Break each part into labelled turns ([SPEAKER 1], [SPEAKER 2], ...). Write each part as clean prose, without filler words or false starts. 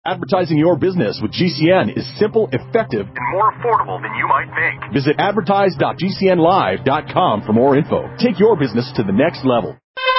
[SPEAKER 1] Advertising your business with GCN is simple, effective, and more affordable than you might think. Visit advertise.gcnlive.com for more info. Take your business to the next level.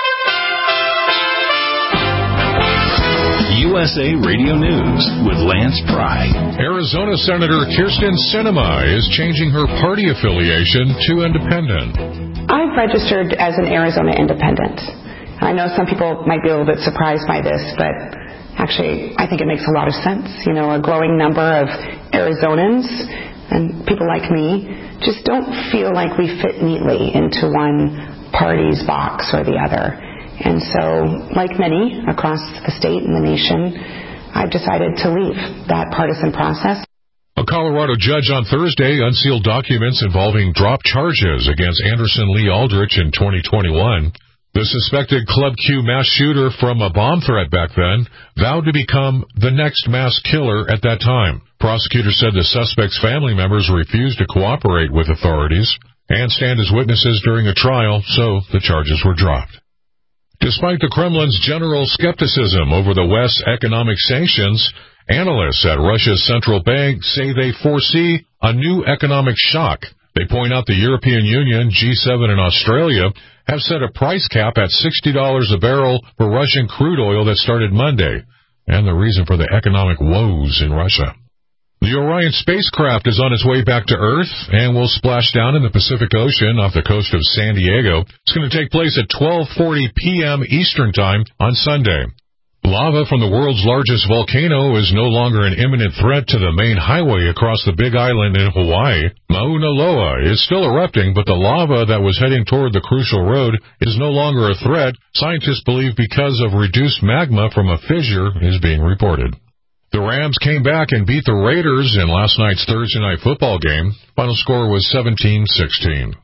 [SPEAKER 2] USA Radio News with Lance Pry.
[SPEAKER 3] Arizona Senator Kyrsten Sinema is changing her party affiliation to independent.
[SPEAKER 4] I've registered as an Arizona independent. I know some people might be a little bit surprised by this, but actually, I think it makes a lot of sense. You know, a growing number of Arizonans and people like me just don't feel like we fit neatly into one party's box or the other. And so, like many across the state and the nation, I've decided to leave that partisan process.
[SPEAKER 3] A Colorado judge on Thursday unsealed documents involving drop charges against Anderson Lee Aldrich in 2021. The suspected Club Q mass shooter from a bomb threat back then vowed to become the next mass killer at that time. Prosecutors said the suspect's family members refused to cooperate with authorities and stand as witnesses during a trial, so the charges were dropped. Despite the Kremlin's general skepticism over the West's economic sanctions, analysts at Russia's central bank say they foresee a new economic shock. They point out the European Union, G7, and Australia have set a price cap at $60 a barrel for Russian crude oil that started Monday, and the reason for the economic woes in Russia. The Orion spacecraft is on its way back to Earth and will splash down in the Pacific Ocean off the coast of San Diego. It's going to take place at 12:40 p.m. Eastern Time on Sunday. Lava from the world's largest volcano is no longer an imminent threat to the main highway across the Big Island in Hawaii. Mauna Loa is still erupting, but the lava that was heading toward the crucial road is no longer a threat, scientists believe, because of reduced magma from a fissure is being reported. The Rams came back and beat the Raiders in last night's Thursday night football game. Final score was 17-16.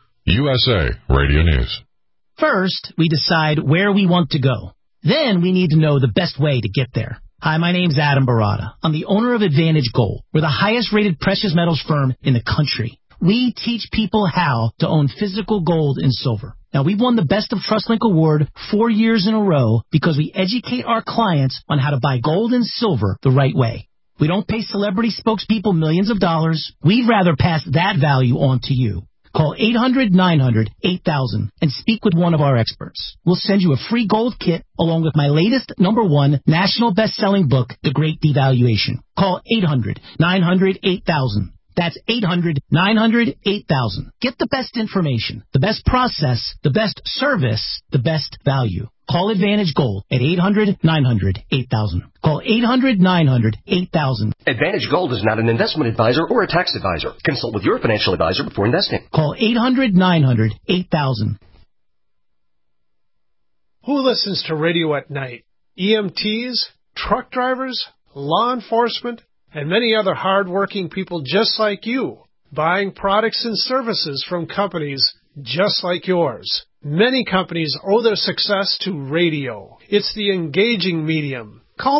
[SPEAKER 3] USA Radio News.
[SPEAKER 5] First, we decide where we want to go. Then we need to know the best way to get there. Hi, my name's Adam Barada. I'm the owner of Advantage Gold. We're the highest-rated precious metals firm in the country. We teach people how to own physical gold and silver. Now, we've won the Best of TrustLink Award 4 years in a row because we educate our clients on how to buy gold and silver the right way. We don't pay celebrity spokespeople millions of dollars. We'd rather pass that value on to you. Call 800-900-8000 and speak with one of our experts. We'll send you a free gold kit along with my latest #1 national best-selling book, The Great Devaluation. Call 800-900-8000. That's 800-900-8000. Get the best information, the best process, the best service, the best value. Call Advantage Gold at 800-900-8000. Call 800-900-8000.
[SPEAKER 6] Advantage Gold is not an investment advisor or a tax advisor. Consult with your financial advisor before investing.
[SPEAKER 5] Call 800-900-8000.
[SPEAKER 7] Who listens to radio at night? EMTs, truck drivers, law enforcement, and many other hard-working people just like you, buying products and services from companies just like yours. Many companies owe their success to radio. It's the engaging medium. Call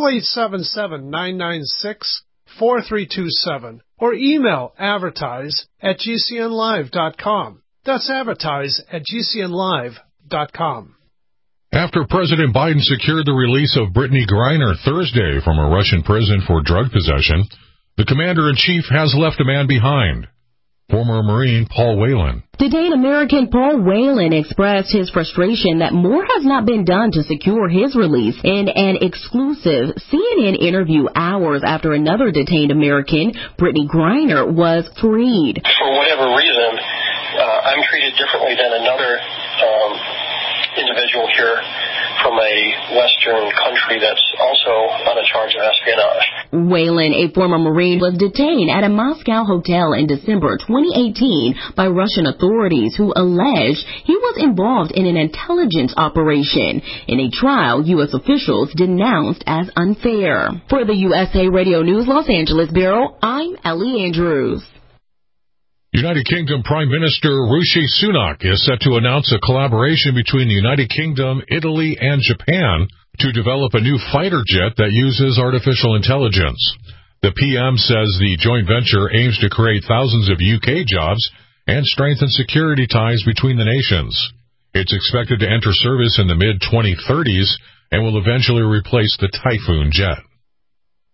[SPEAKER 7] 877-996-4327 or email advertise@gcnlive.com. That's advertise@gcnlive.com.
[SPEAKER 3] After President Biden secured the release of Brittany Griner Thursday from a Russian prison for drug possession, the commander-in-chief has left a man behind. Former Marine Paul Whelan.
[SPEAKER 8] Detained American Paul Whelan expressed his frustration that more has not been done to secure his release in an exclusive CNN interview hours after another detained American, Brittany Griner, was freed.
[SPEAKER 9] For whatever reason, I'm treated differently than another individual here from a Western country that's also on a charge of espionage.
[SPEAKER 8] Whelan, a former Marine, was detained at a Moscow hotel in December 2018 by Russian authorities who alleged he was involved in an intelligence operation in a trial U.S. officials denounced as unfair. For the USA Radio News Los Angeles Bureau, I'm Ellie Andrews.
[SPEAKER 3] United Kingdom Prime Minister Rishi Sunak is set to announce a collaboration between the United Kingdom, Italy, and Japan to develop a new fighter jet that uses artificial intelligence. The PM says the joint venture aims to create thousands of UK jobs and strengthen security ties between the nations. It's expected to enter service in the mid-2030s and will eventually replace the Typhoon jet.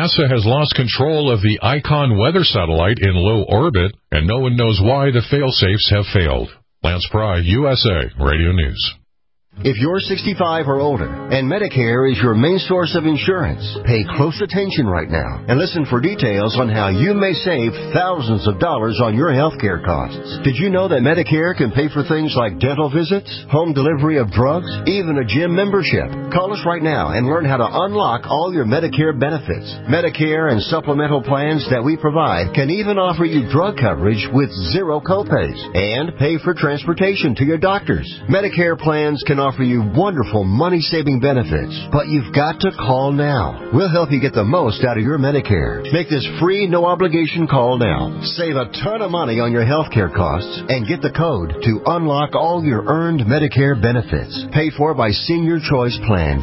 [SPEAKER 3] NASA has lost control of the Icon weather satellite in low orbit, and no one knows why the fail-safes have failed. Lance Pry, USA Radio News.
[SPEAKER 10] If you're 65 or older and Medicare is your main source of insurance, pay close attention right now and listen for details on how you may save thousands of dollars on your health care costs. Did you know that Medicare can pay for things like dental visits, home delivery of drugs, even a gym membership? Call us right now and learn how to unlock all your Medicare benefits. Medicare and supplemental plans that we provide can even offer you drug coverage with zero copays and pay for transportation to your doctors. Medicare plans can offer you wonderful money-saving benefits, but you've got to call now. We'll help you get the most out of your Medicare. Make this free, no-obligation call now. Save a ton of money on your health care costs and get the code to unlock all your earned Medicare benefits. Paid for by Senior Choice Plans.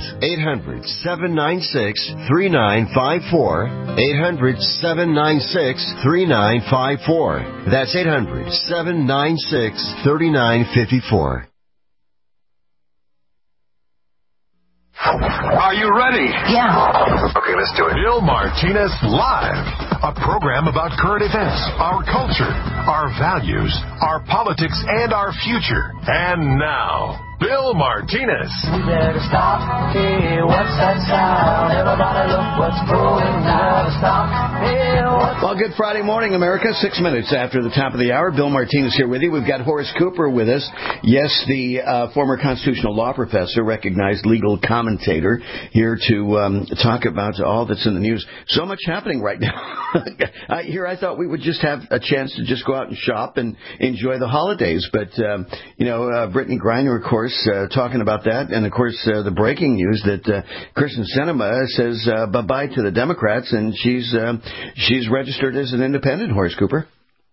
[SPEAKER 10] 800-796-3954. 800-796-3954. That's 800-796-3954.
[SPEAKER 2] Are you ready?
[SPEAKER 11] Yeah.
[SPEAKER 2] Okay, let's do it. Bill Martinez Live, a program about current events, our culture, our values, our politics, and our future. And now, Bill Martinez.
[SPEAKER 11] We better stop. Hey, what's that sound? Everybody look what's going down. Stop. Hey,
[SPEAKER 12] well, good Friday morning, America. 6 minutes after the top of the hour. Bill Martinez here with you. We've got Horace Cooper with us. Yes, the former constitutional law professor, recognized legal commentator, here to talk about all that's in the news. So much happening right now. I thought we would just have a chance to just go out and shop and enjoy the holidays. But, Brittany Griner, of course, talking about that. And, of course, the breaking news that Kristen Sinema says bye-bye to the Democrats, and she's registered as an independent, Horace Cooper.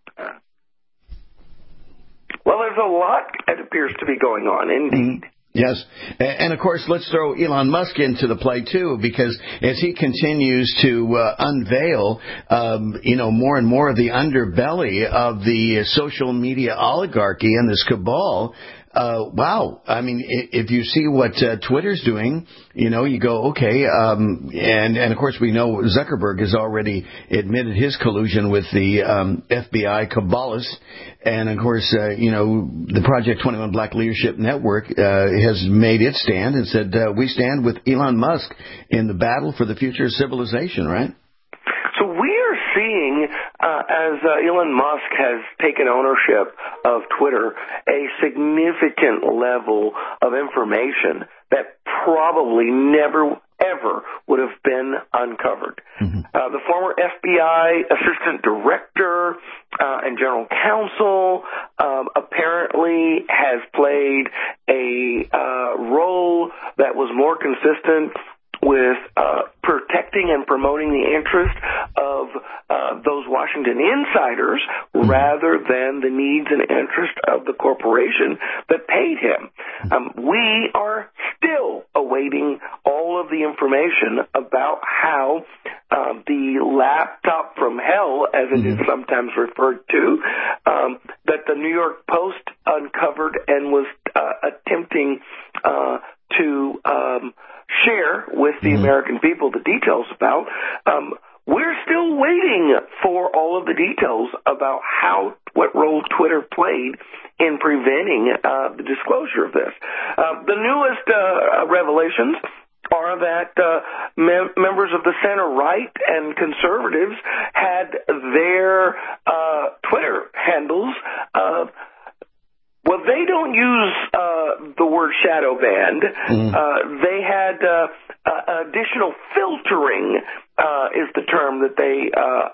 [SPEAKER 13] Well, there's a lot that appears to be going on, indeed.
[SPEAKER 12] Yes. And, of course, let's throw Elon Musk into the play, too, because as he continues to unveil, more and more of the underbelly of the social media oligarchy and this cabal, wow. I mean, if you see what Twitter's doing, you go, okay. And of course, we know Zuckerberg has already admitted his collusion with the FBI Kabbalists. And, of course, the Project 21 Black Leadership Network has made its stand and said, we stand with Elon Musk in the battle for the future of civilization, right?
[SPEAKER 13] So we are seeing, as Elon Musk has taken ownership of Twitter, a significant level of information that probably never, ever would have been uncovered. The former FBI assistant director and general counsel apparently has played a role that was more consistent with protecting and promoting the interest of those Washington insiders rather than the needs and interest of the corporation that paid him. We are still awaiting all of the information about how the laptop from hell, as it is sometimes referred to, that the New York Post uncovered and was attempting to share with the American people the details about. We're still waiting for all of the details about what role Twitter played in preventing the disclosure of this. The newest revelations are that members of the center-right and conservatives had their Twitter handles well, they don't use the word shadow banned. They had additional filtering is the term that they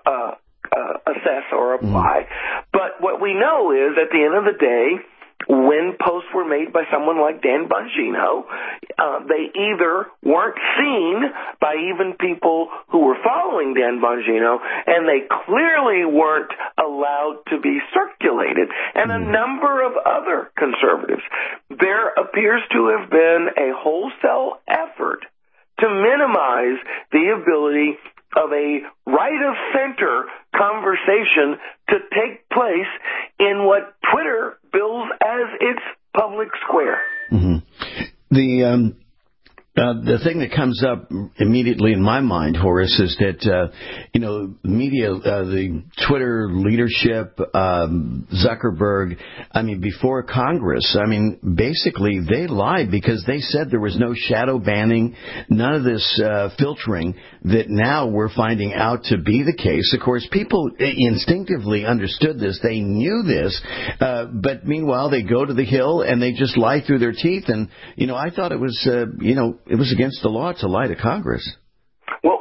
[SPEAKER 13] assess or apply. But what we know is, at the end of the day, when posts were made by someone like Dan Bongino, they either weren't seen by even people who were following Dan Bongino, and they clearly weren't allowed to be circulated. And a number of other conservatives. There appears to have been a wholesale effort to minimize the ability of a right-of-center conversation to take place in what Twitter bills as its public square.
[SPEAKER 12] The thing that comes up immediately in my mind, Horace, is that, media, the Twitter leadership, Zuckerberg, before Congress, basically they lied because they said there was no shadow banning, none of this filtering that now we're finding out to be the case. Of course, people instinctively understood this. They knew this. But meanwhile, they go to the Hill and they just lie through their teeth. And, I thought it was, it was against the law to lie to Congress.
[SPEAKER 13] Well,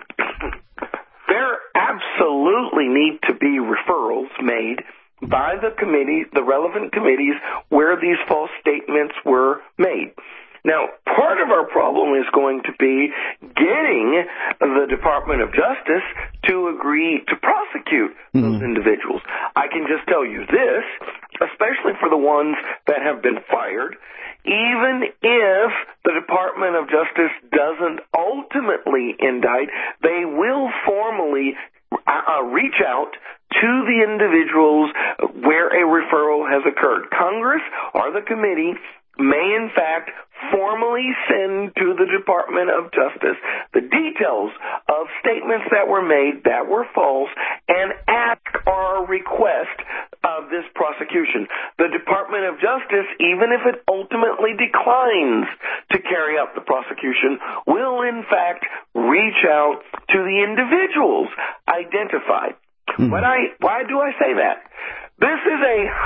[SPEAKER 13] there absolutely need to be referrals made by the committee, the relevant committees, where these false statements were made. Now, part of our problem is going to be getting the Department of Justice to agree to prosecute those individuals. I can just tell you this, especially for the ones that have been fired, even if the Department of Justice doesn't ultimately indict, they will formally reach out to the individuals where a referral has occurred. Congress or the committee may, in fact, formally send to the Department of Justice the details of statements that were made that were false and ask or request of this prosecution. The Department of Justice, even if it ultimately declines to carry out the prosecution, will, in fact, reach out to the individuals identified. Why do I say that? This is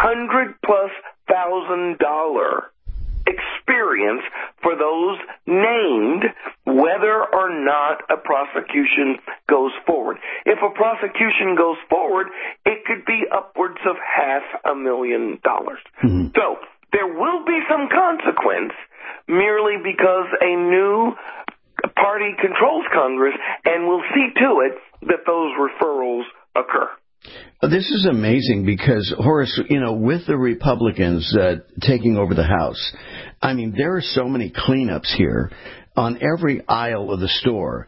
[SPEAKER 13] $100,000+ experience for those named, whether or not a prosecution goes forward. If a prosecution goes forward, it could be upwards of $500,000. So there will be some consequence merely because a new party controls Congress, and we'll see to it that those referrals occur.
[SPEAKER 12] This is amazing because, Horace, with the Republicans taking over the House, there are so many cleanups here on every aisle of the store.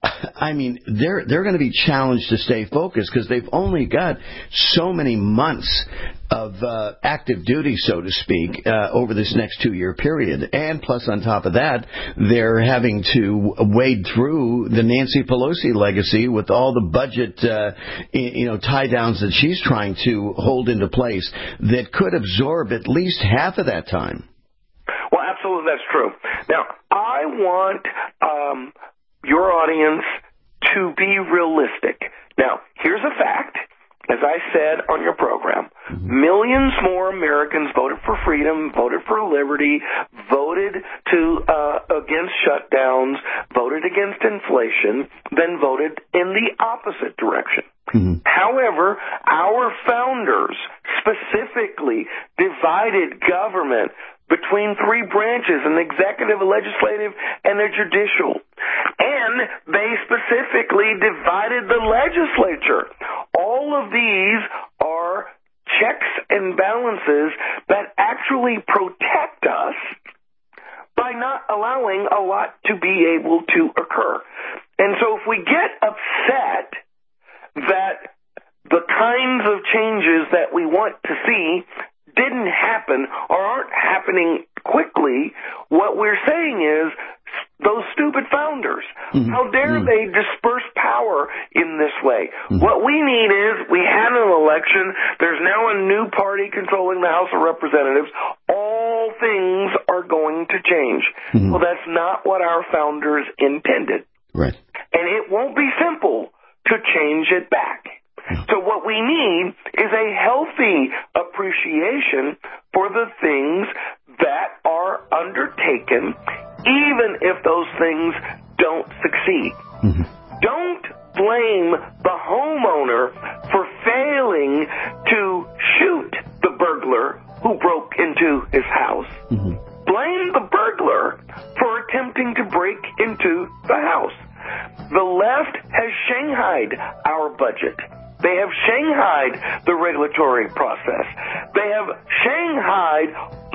[SPEAKER 12] They're going to be challenged to stay focused because they've only got so many months of active duty, so to speak, over this next 2-year period. And plus, on top of that, they're having to wade through the Nancy Pelosi legacy with all the budget, tie-downs that she's trying to hold into place that could absorb at least half of that time.
[SPEAKER 13] Well, absolutely, that's true. Now, I want your audience to be realistic. Now, here's a fact. As I said on your program, millions more Americans voted for freedom, voted for liberty, voted against shutdowns, voted against inflation, than voted in the opposite direction. However, our founders specifically divided government between 3 branches, an executive, a legislative, and a judicial. And they specifically divided the legislature. All of these are checks and balances that actually protect us by not allowing a lot to be able to occur. And so if we get upset that the kinds of changes that we want to see didn't happen or aren't happening quickly, what we're saying is those stupid founders, how dare they disperse power in this way? What we need is, we had an election, there's now a new party controlling the House of Representatives, all things are going to change. Well, that's not what our founders intended.
[SPEAKER 12] Right.
[SPEAKER 13] And it won't be simple to change it back. So what we need is a healthy appreciation for the things that are undertaken, even if those things don't succeed. Don't blame the homeowner for failing to shoot the burglar who broke into his house. Blame the burglar for attempting to break into the house. The left has shanghaied our budget. They have shanghaied the regulatory process. They have shanghaied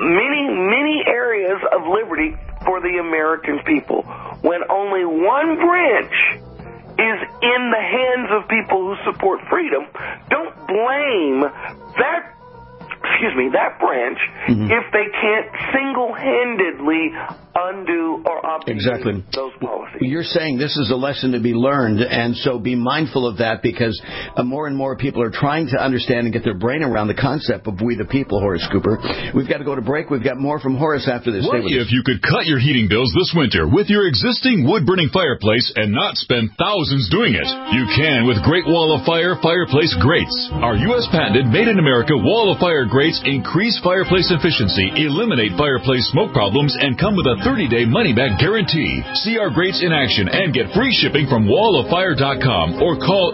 [SPEAKER 13] many areas of liberty for the American people. When only one branch is in the hands of people who support freedom, don't blame that branch if they can't single-handedly undo or obfuscate those policies.
[SPEAKER 12] You're saying this is a lesson to be learned, and so be mindful of that, because more and more people are trying to understand and get their brain around the concept of we the people, Horace Cooper. We've got to go to break. We've got more from Horace after this.
[SPEAKER 14] What if you could cut your heating bills this winter with your existing wood-burning fireplace and not spend thousands doing it? You can with Great Wall of Fire fireplace grates. Our U.S. patented, made-in-America Wall of Fire grates increase fireplace efficiency, eliminate fireplace smoke problems, and come with a 30-day money-back guarantee. See our grates in action and get free shipping from walloffire.com or call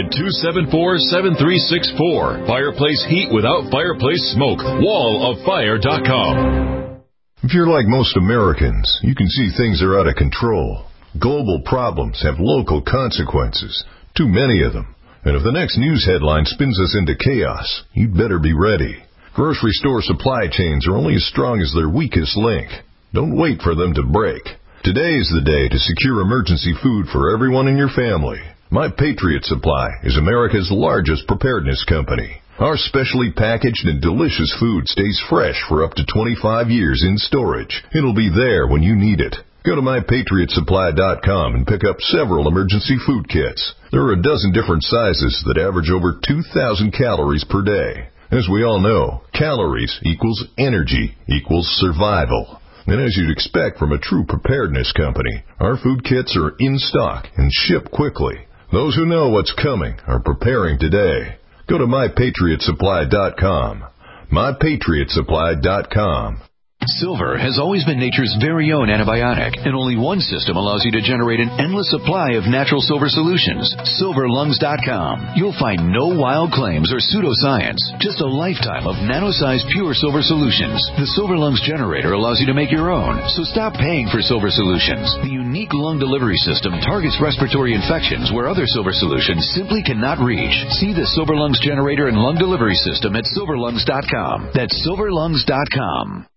[SPEAKER 14] 800-274-7364. Fireplace heat without fireplace smoke. walloffire.com.
[SPEAKER 15] If you're like most Americans, you can see things are out of control. Global problems have local consequences, too many of them. And if the next news headline spins us into chaos, you'd better be ready. Grocery store supply chains are only as strong as their weakest link. Don't wait for them to break. Today is the day to secure emergency food for everyone in your family. My Patriot Supply is America's largest preparedness company. Our specially packaged and delicious food stays fresh for up to 25 years in storage. It'll be there when you need it. Go to MyPatriotSupply.com and pick up several emergency food kits. There are a dozen different sizes that average over 2,000 calories per day. As we all know, calories equals energy equals survival. And as you'd expect from a true preparedness company, our food kits are in stock and ship quickly. Those who know what's coming are preparing today. Go to MyPatriotSupply.com. MyPatriotSupply.com.
[SPEAKER 16] Silver has always been nature's very own antibiotic, and only one system allows you to generate an endless supply of natural silver solutions. SilverLungs.com. You'll find no wild claims or pseudoscience, just a lifetime of nano-sized pure silver solutions. The Silver Lungs generator allows you to make your own, so stop paying for silver solutions. The unique lung delivery system targets respiratory infections where other silver solutions simply cannot reach. See the Silver Lungs generator and lung delivery system at SilverLungs.com. That's SilverLungs.com.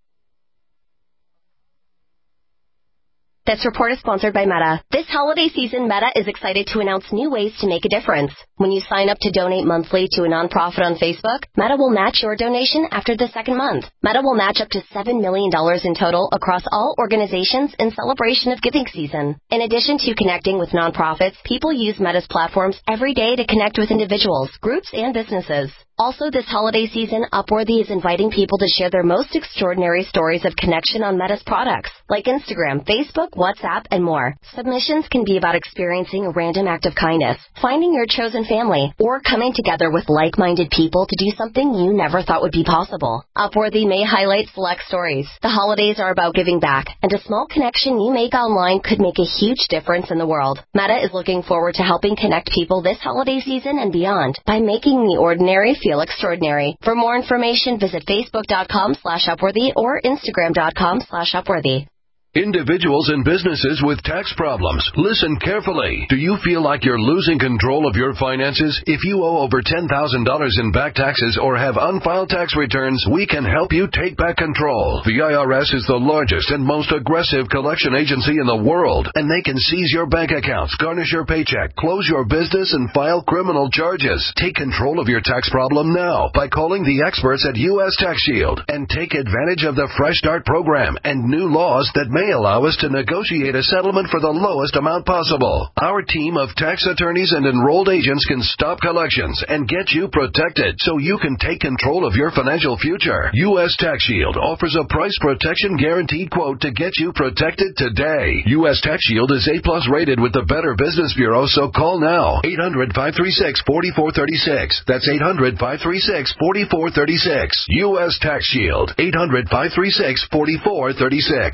[SPEAKER 17] This report is sponsored by Meta. This holiday season, Meta is excited to announce new ways to make a difference. When you sign up to donate monthly to a nonprofit on Facebook, Meta will match your donation after the second month. Meta will match up to $7 million in total across all organizations in celebration of giving season. In addition to connecting with nonprofits, people use Meta's platforms every day to connect with individuals, groups, and businesses. Also, this holiday season, Upworthy is inviting people to share their most extraordinary stories of connection on Meta's products, like Instagram, Facebook, WhatsApp, and more. Submissions can be about experiencing a random act of kindness, finding your chosen family, or coming together with like-minded people to do something you never thought would be possible. Upworthy may highlight select stories. The holidays are about giving back, and a small connection you make online could make a huge difference in the world. Meta is looking forward to helping connect people this holiday season and beyond by making the ordinary feel extraordinary. For more information, visit Facebook.com/Upworthy or Instagram.com/Upworthy.
[SPEAKER 2] Individuals and businesses with tax problems, listen carefully. Do you feel like you're losing control of your finances? If you owe over $10,000 in back taxes or have unfiled tax returns, we can help you take back control. The IRS is the largest and most aggressive collection agency in the world, and they can seize your bank accounts, garnish your paycheck, close your business, and file criminal charges. Take control of your tax problem now by calling the experts at U.S. Tax Shield and take advantage of the Fresh Start program and new laws that may allow us to negotiate a settlement for the lowest amount possible. Our team of tax attorneys and enrolled agents can stop collections and get you protected so you can take control of your financial future. U.S. Tax Shield offers a price protection guaranteed quote to get you protected today. U.S. Tax Shield is A+ rated with the Better Business Bureau, so call now. 800-536-4436. That's 800-536-4436. U.S. Tax Shield. 800-536-4436.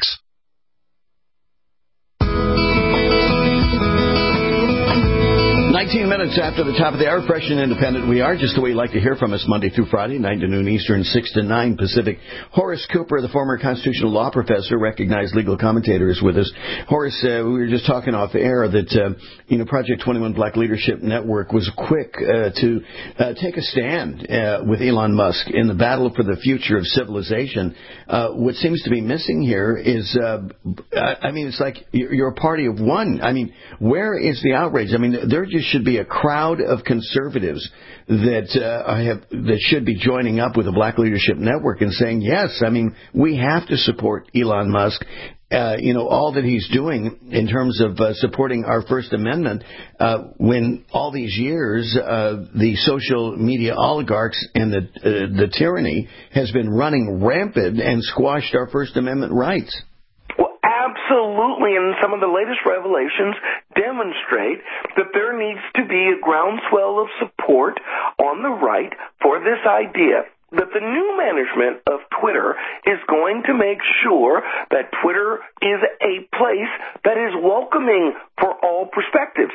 [SPEAKER 12] 19 minutes after the top of the hour, fresh and independent. We are just the way you like to hear from us Monday through Friday, 9 to noon Eastern, 6 to 9 Pacific. Horace Cooper, the former constitutional law professor, recognized legal commentator, is with us. Horace, we were just talking off the air that, Project 21 Black Leadership Network was quick to take a stand with Elon Musk in the battle for the future of civilization. What seems to be missing here is, it's like you're a party of one. Where is the outrage? There just should be a crowd of conservatives that should be joining up with the Black Leadership Network and saying, yes, we have to support Elon Musk all that he's doing in terms of supporting our First Amendment, when all these years the social media oligarchs and the tyranny has been running rampant and squashed our First Amendment rights.
[SPEAKER 13] Absolutely, and some of the latest revelations demonstrate that there needs to be a groundswell of support on the right for this idea that the new management of Twitter is going to make sure that Twitter is a place that is welcoming for all perspectives.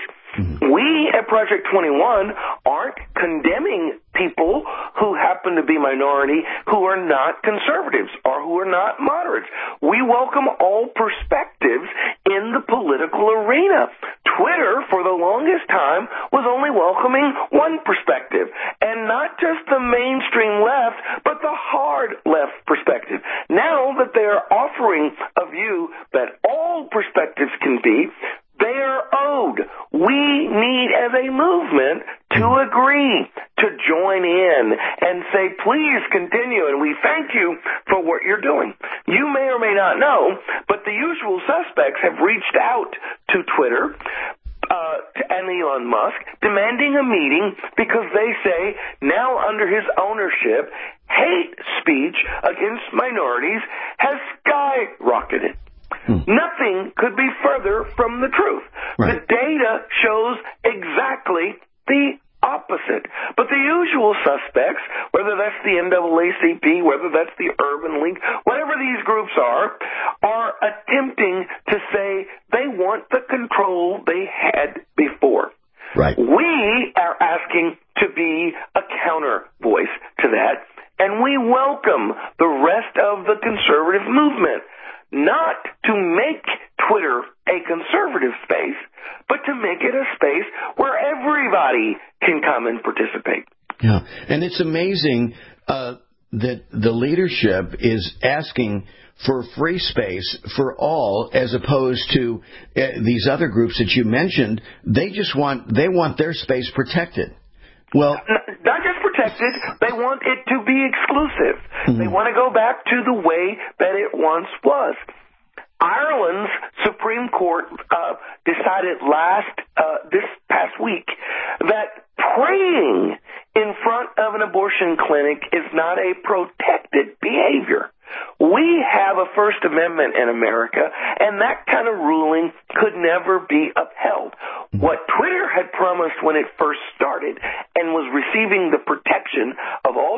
[SPEAKER 13] We at Project 21 aren't condemning people who happen to be minority, who are not conservatives or who are not moderates. We welcome all perspectives in the political arena. Twitter, for the longest time, was only welcoming one perspective, and not just the mainstream left, but the hard left perspective. Now that they are offering a view that all perspectives can be, they are owed. We need, as a movement, to agree, to join in and say, please continue, and we thank you for what you're doing. You may or may not know, but the usual suspects have reached out to Twitter and Elon Musk, demanding a meeting because they say now under his ownership, hate speech against minorities has skyrocketed. Nothing could be further from the truth. Right. The data shows exactly the opposite. But the usual suspects, whether that's the NAACP, whether that's the Urban League, whatever these groups are attempting to say they want the control they had before.
[SPEAKER 12] Right.
[SPEAKER 13] We are asking to be a counter voice to that, and we welcome the rest of the conservative movement. Not to make Twitter a conservative space, but to make it a space where everybody can come and participate.
[SPEAKER 12] Yeah, and it's amazing that the leadership is asking for free space for all, as opposed to these other groups that you mentioned. They want their space protected. Well,
[SPEAKER 13] not just protected, they want it to be exclusive. They want to go back to the way that it once was. Ireland's Supreme Court decided this past week that praying in front of an abortion clinic is not a protected behavior. We have a First Amendment in America, and that kind of ruling could never be upheld. What Twitter had promised when it first started and was receiving the protection of all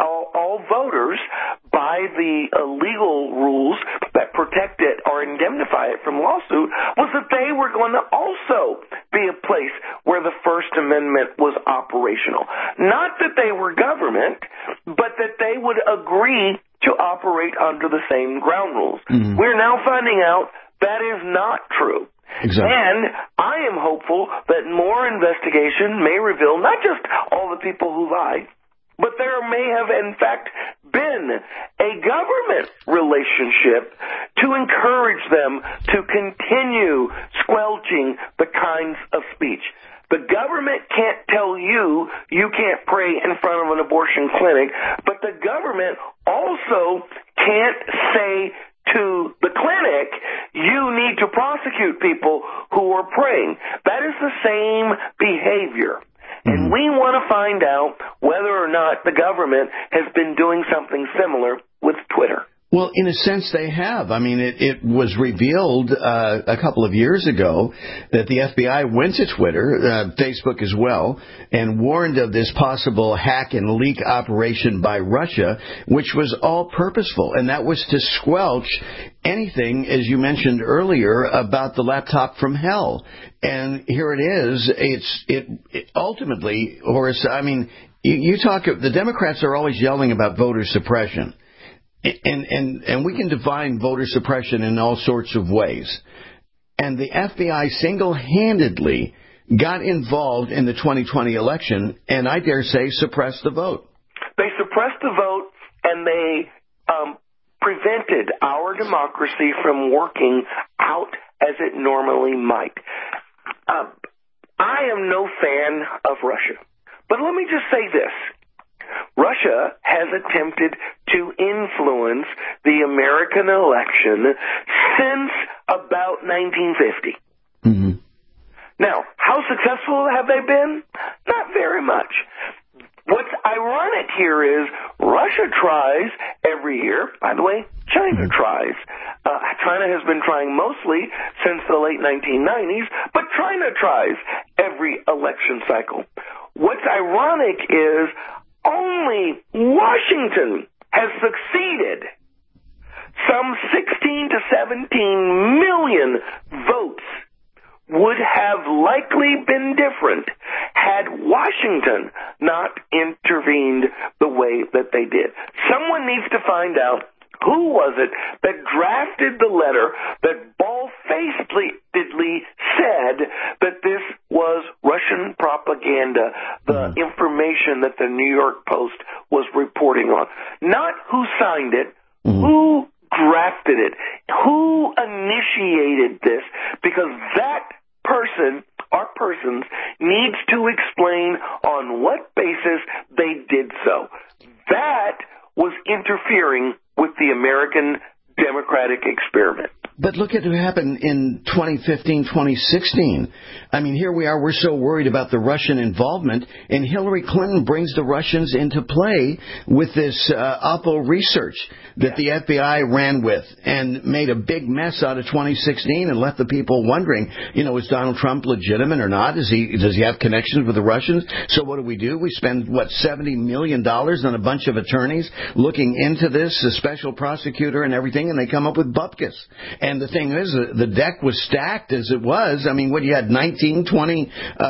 [SPEAKER 13] voters by the legal rules that protect it or indemnify it from lawsuit was that they were going to also be a place where the First Amendment was operational. Not that they were government, but that they would agree to operate under the same ground rules. We're now finding out that is not true.
[SPEAKER 12] Exactly.
[SPEAKER 13] And I am hopeful that more investigation may reveal not just all the people who lied, but there may have, in fact, been a government relationship to encourage them to continue squelching the kinds of speech. The government can't tell you can't pray in front of an abortion clinic, but the government also can't say to the clinic, you need to prosecute people who are praying. That is the same behavior. And we want to find out whether or not the government has been doing something similar with Twitter.
[SPEAKER 12] Well, in a sense, they have. I mean, it was revealed a couple of years ago that the FBI went to Twitter, Facebook as well, and warned of this possible hack and leak operation by Russia, which was all purposeful, and that was to squelch anything, as you mentioned earlier, about the laptop from hell. And here it is. It ultimately, Horace, I mean, you talk, the Democrats are always yelling about voter suppression. And we can define voter suppression in all sorts of ways. And the FBI single-handedly got involved in the 2020 election, and I dare say suppressed the vote.
[SPEAKER 13] They suppressed the vote, and they prevented our democracy from working out as it normally might. I am no fan of Russia, but let me just say this. Russia has attempted to influence the American election since about 1950.
[SPEAKER 12] Mm-hmm.
[SPEAKER 13] Now, how successful have they been? Not very much. What's ironic here is Russia tries every year. By the way, China tries. China has been trying mostly since the late 1990s, but China tries every election cycle. What's ironic is only Washington has succeeded. Some 16 to 17 million votes would have likely been different had Washington not intervened the way that they did. Someone needs to find out who was it that drafted the letter that bald-facedly said that this was Russian propaganda, the information that the New York Post was reporting on. Not who signed it, who drafted it, who initiated this, because that person or persons needs to explain on what basis they did so. That was interfering with the American democratic experiment.
[SPEAKER 12] But look at what happened in 2015, 2016. I mean, here we are, we're so worried about the Russian involvement, and Hillary Clinton brings the Russians into play with this Oppo research that the FBI ran with and made a big mess out of 2016 and left the people wondering, is Donald Trump legitimate or not? Does he have connections with the Russians? So what do? We spend, $70 million on a bunch of attorneys looking into this, a special prosecutor and everything, and they come up with bupkis. And the thing is, the deck was stacked as it was. I mean, you had 19, 20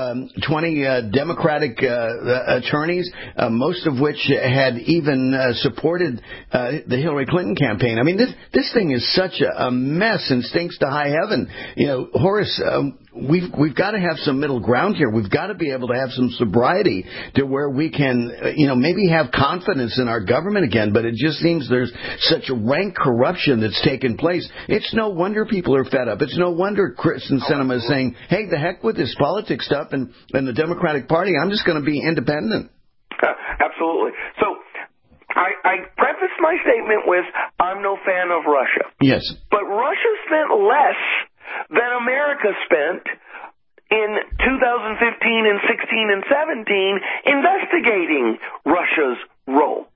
[SPEAKER 12] Democratic attorneys, most of which had even supported the Hillary Clinton campaign. I mean, this thing is such a mess and stinks to high heaven. Horace, we've got to have some middle ground here. We've got to be able to have some sobriety to where we can, maybe have confidence in our government again. But it just seems there's such rank corruption that's taken place. It's no wonder people are fed up. It's no wonder Kristen Sinema is saying, hey, the heck with this politics stuff and the Democratic Party. I'm just going to be independent.
[SPEAKER 13] Absolutely. So I prefaced my statement with, I'm no fan of Russia.
[SPEAKER 12] Yes.
[SPEAKER 13] But Russia spent less than America spent in 2015 and 16 and 17 investigating Russia's role.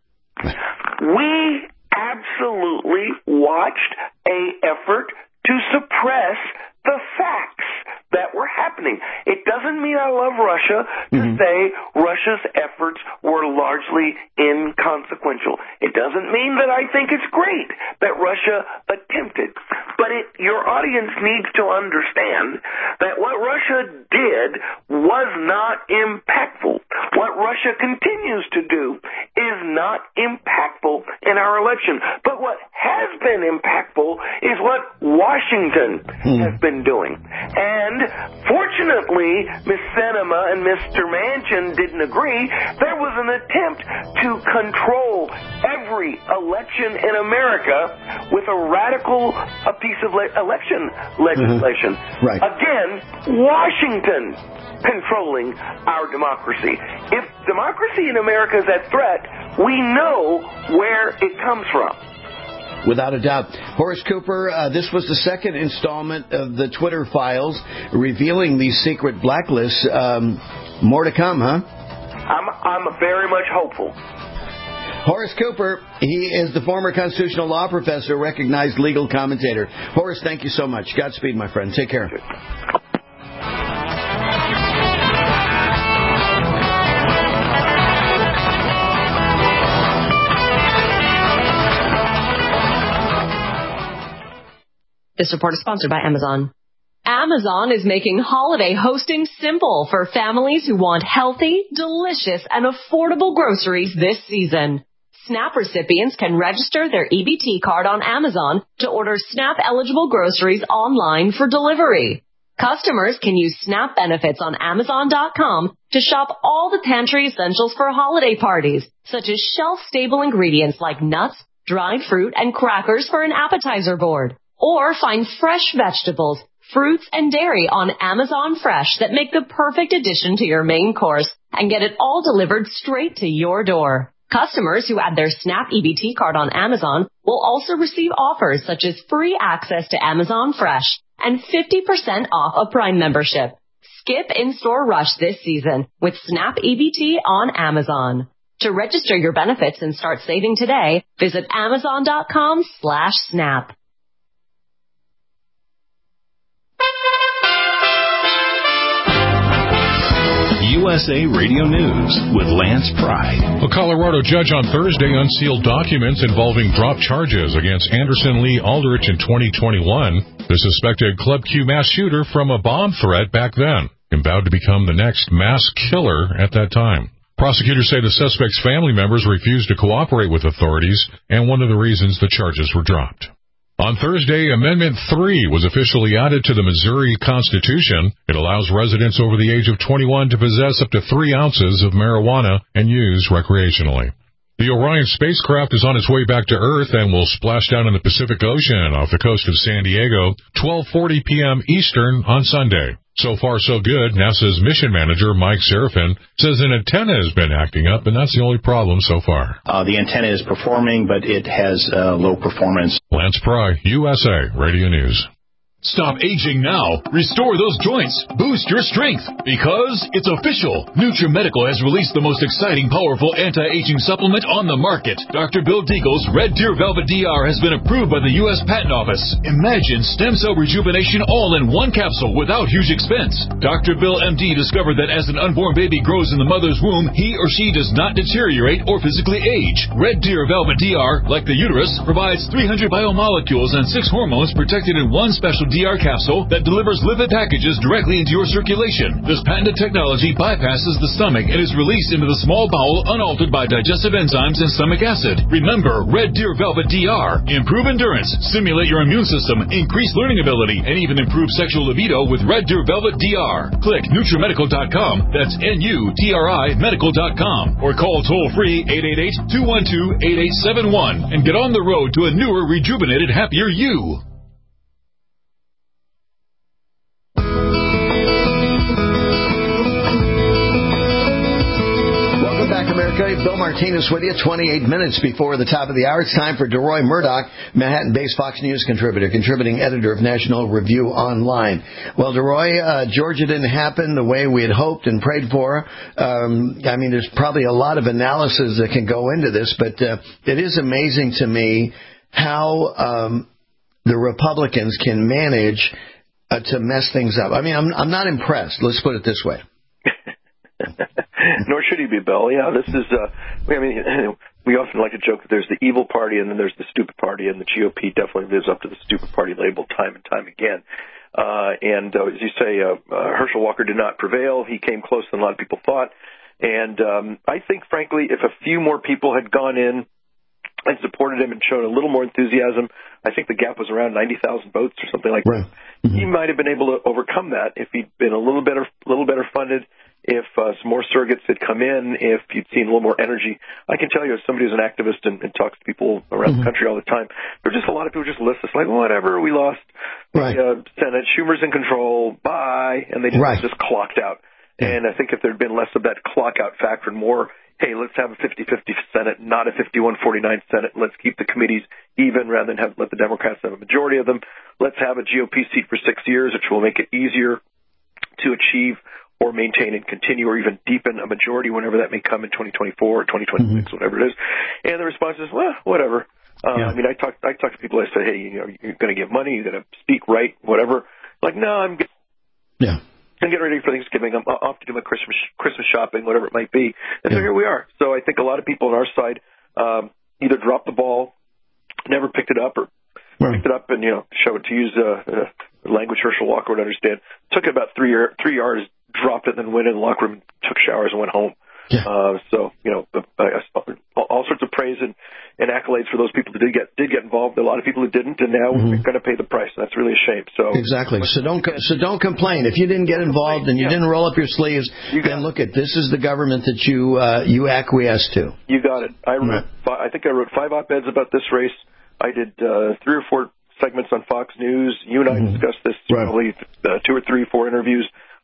[SPEAKER 13] We absolutely watched an effort to suppress the facts that were happening. It doesn't mean I love Russia to say Russia's efforts were largely inconsequential. It doesn't mean that I think it's great that Russia attempted. But your audience needs to understand that what Russia did was not impactful. What Russia continues to do is not impactful in our election. But what has been impactful is what Washington has been doing. And fortunately, Ms. Sinema and Mr. Manchin didn't agree. There was an attempt to control every election in America with a radical piece of election legislation.
[SPEAKER 12] Right.
[SPEAKER 13] Again, Washington controlling our democracy. If democracy in America is at threat, we know where it comes from.
[SPEAKER 12] Without a doubt. Horace Cooper, this was the second installment of the Twitter files revealing these secret blacklists. More to come, huh?
[SPEAKER 13] I'm very much hopeful.
[SPEAKER 12] Horace Cooper, he is the former constitutional law professor, recognized legal commentator. Horace, thank you so much. Godspeed, my friend. Take care.
[SPEAKER 18] This report is sponsored by Amazon. Amazon is making holiday hosting simple for families who want healthy, delicious, and affordable groceries this season. SNAP recipients can register their EBT card on Amazon to order SNAP-eligible groceries online for delivery. Customers can use SNAP benefits on Amazon.com to shop all the pantry essentials for holiday parties, such as shelf-stable ingredients like nuts, dried fruit, and crackers for an appetizer board. Or find fresh vegetables, fruits, and dairy on Amazon Fresh that make the perfect addition to your main course and get it all delivered straight to your door. Customers who add their Snap EBT card on Amazon will also receive offers such as free access to Amazon Fresh and 50% off a Prime membership. Skip in-store rush this season with Snap EBT on Amazon. To register your benefits and start saving today, visit Amazon.com/snap.
[SPEAKER 1] USA Radio News with Lance Pry.
[SPEAKER 3] A Colorado judge on Thursday unsealed documents involving drop charges against Anderson Lee Aldrich in 2021, the suspected Club Q mass shooter from a bomb threat back then, and vowed to become the next mass killer at that time. Prosecutors say the suspect's family members refused to cooperate with authorities, and one of the reasons the charges were dropped. On Thursday, Amendment 3 was officially added to the Missouri Constitution. It allows residents over the age of 21 to possess up to 3 ounces of marijuana and use recreationally. The Orion spacecraft is on its way back to Earth and will splash down in the Pacific Ocean off the coast of San Diego, 12:40 p.m. Eastern on Sunday. So far, so good. NASA's mission manager, Mike Serafin, says an antenna has been acting up, and that's the only problem so far.
[SPEAKER 19] The antenna is performing, but it has low performance.
[SPEAKER 3] Lance Pry, USA Radio News.
[SPEAKER 14] Stop aging now. Restore those joints. Boost your strength. Because it's official. NutriMedical has released the most exciting, powerful anti-aging supplement on the market. Dr. Bill Deagle's Red Deer Velvet DR has been approved by the U.S. Patent Office. Imagine stem cell rejuvenation all in one capsule without huge expense. Dr. Bill MD discovered that as an unborn baby grows in the mother's womb, he or she does not deteriorate or physically age. Red Deer Velvet DR, like the uterus, provides 300 biomolecules and 6 hormones protected in one special DR capsule that delivers lipid packages directly into your circulation. This patented technology bypasses the stomach and is released into the small bowel unaltered by digestive enzymes and stomach acid. Remember, Red Deer Velvet DR. Improve endurance, stimulate your immune system, increase learning ability, and even improve sexual libido with Red Deer Velvet DR. Click NutriMedical.com, that's NUTRI Medical.com, or call toll-free 888-212-8871 and get on the road to a newer, rejuvenated, happier you.
[SPEAKER 12] America, Bill Martinez with you, 28 minutes before the top of the hour. It's time for DeRoy Murdoch, Manhattan-based Fox News contributing editor of National Review Online. Well, DeRoy, Georgia didn't happen the way we had hoped and prayed for. There's probably a lot of analysis that can go into this, but it is amazing to me how the Republicans can manage to mess things up. I'm not impressed. Let's put it this way.
[SPEAKER 13] Nor should he be, Bill. Yeah, this is, we often like to joke that there's the evil party and then there's the stupid party, and the GOP definitely lives up to the stupid party label time and time again. As you say, Herschel Walker did not prevail. He came closer than a lot of people thought. And I think, frankly, if a few more people had gone in and supported him and shown a little more enthusiasm, I think the gap was around 90,000 votes or something like that. Mm-hmm. He might have been able to overcome that if he'd been a little better funded, if some more surrogates had come in, if you'd seen a little more energy. I can tell you, as somebody who's an activist and talks to people around the country all the time, there are just a lot of people just listless, like, whatever, we lost the Senate, Schumer's in control, bye, and they just clocked out. And I think if there'd been less of that clock-out factor and more, hey, let's have a 50-50 Senate, not a 51-49 Senate. Let's keep the committees even rather than let the Democrats have a majority of them. Let's have a GOP seat for 6 years, which will make it easier to achieve or maintain and continue or even deepen a majority whenever that may come in 2024 or 2026, whatever it is. And the response is, well, whatever. I talk to people, I say, hey, you're going to get money, you're going to speak right, whatever. Like, no, I'm getting ready for Thanksgiving. I'm off to do my Christmas shopping, whatever it might be. And so here we are. So I think a lot of people on our side either dropped the ball, never picked it up, or picked it up and, show it, to use language Herschel Walker would understand. Took it about 3 yards, dropped it, and then went in the locker room and took showers and went home. All sorts of praise and accolades for those people who did get involved. A lot of people who didn't, and now we're going to pay the price. That's really a shame. So
[SPEAKER 12] exactly. So don't complain if you didn't get involved and you didn't roll up your sleeves. Then look at this is the government that you acquiesced to.
[SPEAKER 13] You got it. I think I wrote 5 op-eds about this race. I did 3 or 4 segments on Fox News. You and I discussed this. Probably 2 or 3, 4 interviews.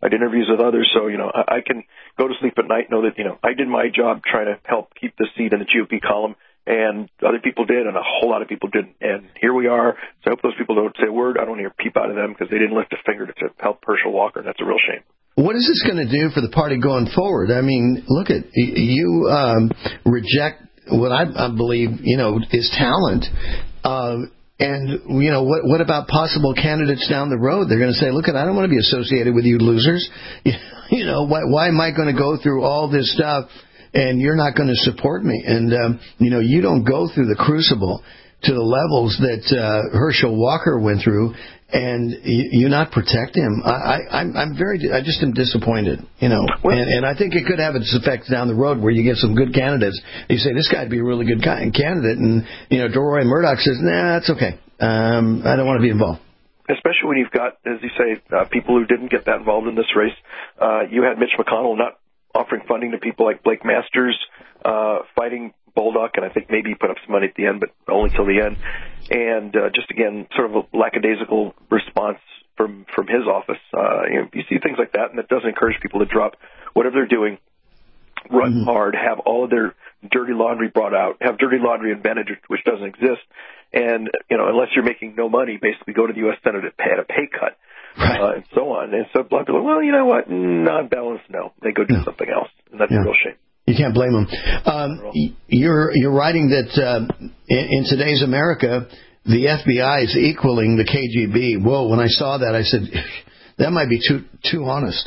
[SPEAKER 20] I did interviews with others. So, I can go to sleep at night, know that, I did my job trying to help keep the seat in the GOP column, and other people did, and a whole lot of people didn't. And here we are. So I hope those people don't say a word. I don't hear a peep out of them because they didn't lift a finger to help Herschel Walker. That's a real shame.
[SPEAKER 12] What is this going to do for the party going forward? I mean, look at you reject what I believe, is talent. And, what about possible candidates down the road? They're going to say, look, I don't want to be associated with you losers. Why am I going to go through all this stuff and you're not going to support me? And, you don't go through the crucible to the levels that Herschel Walker went through, and you not protect him. I just am disappointed, and I think it could have its effects down the road where you get some good candidates. You say, this guy'd be a really good candidate, and, Roy Murdoch says, nah, that's okay. I don't want to be involved.
[SPEAKER 20] Especially when you've got, as you say, people who didn't get that involved in this race. You had Mitch McConnell not offering funding to people like Blake Masters, fighting Bolduc, and I think maybe he put up some money at the end, but only till the end. And just again, sort of a lackadaisical response from his office. You see things like that, and that doesn't encourage people to drop whatever they're doing, run hard, have all of their dirty laundry brought out, have dirty laundry invented, which doesn't exist. And unless you're making no money, basically go to the U.S. Senate at a pay cut, and so on. And so a lot of people are, well, you know what, non-balanced, no. They go do something else, and that's a real shame.
[SPEAKER 12] You can't blame them. You're writing that in today's America, the FBI is equaling the KGB. Whoa! When I saw that, I said, that might be too honest.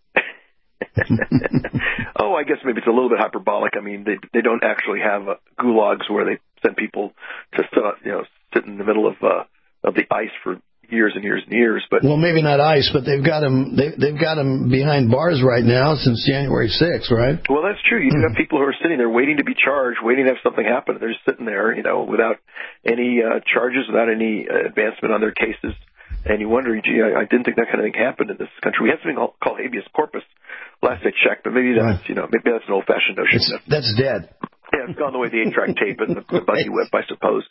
[SPEAKER 20] Oh, I guess maybe it's a little bit hyperbolic. I mean, they don't actually have gulags where they send people to sit in the middle of the ice for years and years and years. But
[SPEAKER 12] maybe not ICE, but they've got them behind bars right now since January 6th, right?
[SPEAKER 20] Well, that's true. You have people who are sitting there waiting to be charged, waiting to have something happen. They're just sitting there, without any charges, without any advancement on their cases. And you wonder, gee, I didn't think that kind of thing happened in this country. We have something called habeas corpus. Last I checked, but maybe that's maybe that's an old-fashioned notion.
[SPEAKER 12] That's dead.
[SPEAKER 20] Yeah, it's gone the way of the 8-track tape and the buggy whip, I suppose.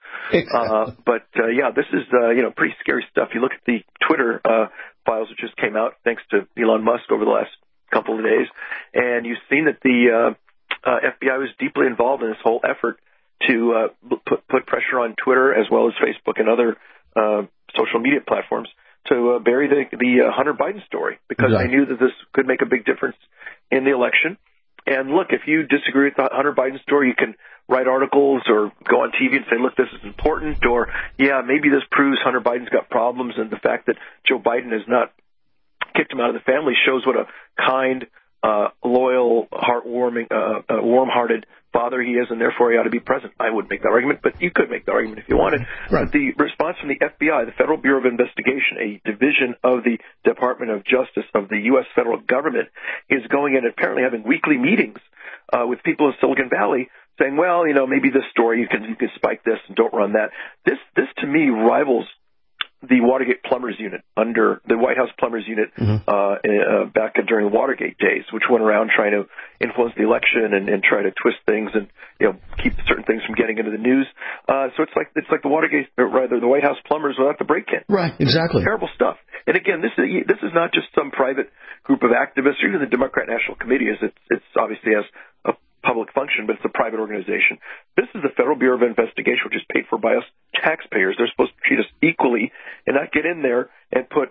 [SPEAKER 20] But this is, pretty scary stuff. You look at the Twitter files that just came out, thanks to Elon Musk over the last couple of days, and you've seen that the FBI was deeply involved in this whole effort to put pressure on Twitter as well as Facebook and other social media platforms to bury the Hunter Biden story, because they knew that this could make a big difference in the election. And look, if you disagree with the Hunter Biden story, you can write articles or go on TV and say, look, this is important, or, yeah, maybe this proves Hunter Biden's got problems, and the fact that Joe Biden has not kicked him out of the family shows what a kind, loyal, heartwarming, warm-hearted father he is, and therefore he ought to be present. I wouldn't make that argument, but you could make the argument if you wanted. Right. But the response from the FBI, the Federal Bureau of Investigation, a division of the Department of Justice of the U.S. federal government, is going in and apparently having weekly meetings with people in Silicon Valley saying, well, maybe this story, you can spike this and don't run that. This to me rivals the Watergate Plumbers Unit under the White House Plumbers Unit back during the Watergate days, which went around trying to influence the election and try to twist things and keep certain things from getting into the news. So it's like the Watergate, or rather the White House Plumbers without the break-in.
[SPEAKER 12] Right, exactly.
[SPEAKER 20] Terrible stuff. And again, this is not just some private group of activists, or even the Democrat National Committee, as it's obviously has a public function, but it's a private organization. This is the Federal Bureau of Investigation, which is paid for by us taxpayers. They're supposed to treat us equally and not get in there and put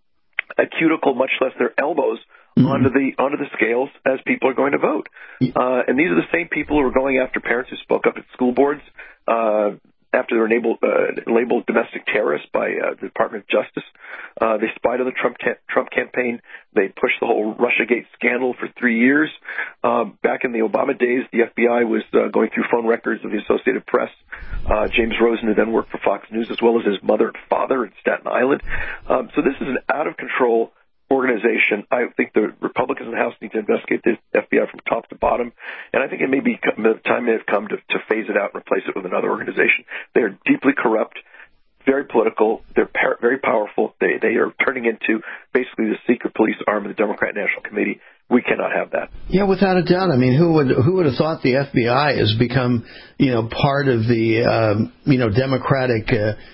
[SPEAKER 20] a cuticle, much less their elbows, onto the scales as people are going to vote. And these are the same people who are going after parents who spoke up at school boards after they were labeled domestic terrorists by the Department of Justice. They spied on the Trump campaign. They pushed the whole Russiagate scandal for 3 years. Back in the Obama days, the FBI was going through phone records of the Associated Press. James Rosen, who then worked for Fox News, as well as his mother and father in Staten Island. So this is an out-of-control organization. I think the Republicans in the House need to investigate the FBI from top to bottom, and I think the time may have come to phase it out and replace it with another organization. They are deeply corrupt, very political, they're very powerful. They are turning into basically the secret police arm of the Democrat National Committee. We cannot have that.
[SPEAKER 12] Yeah, without a doubt. I mean, who would have thought the FBI has become, part of the, Democratic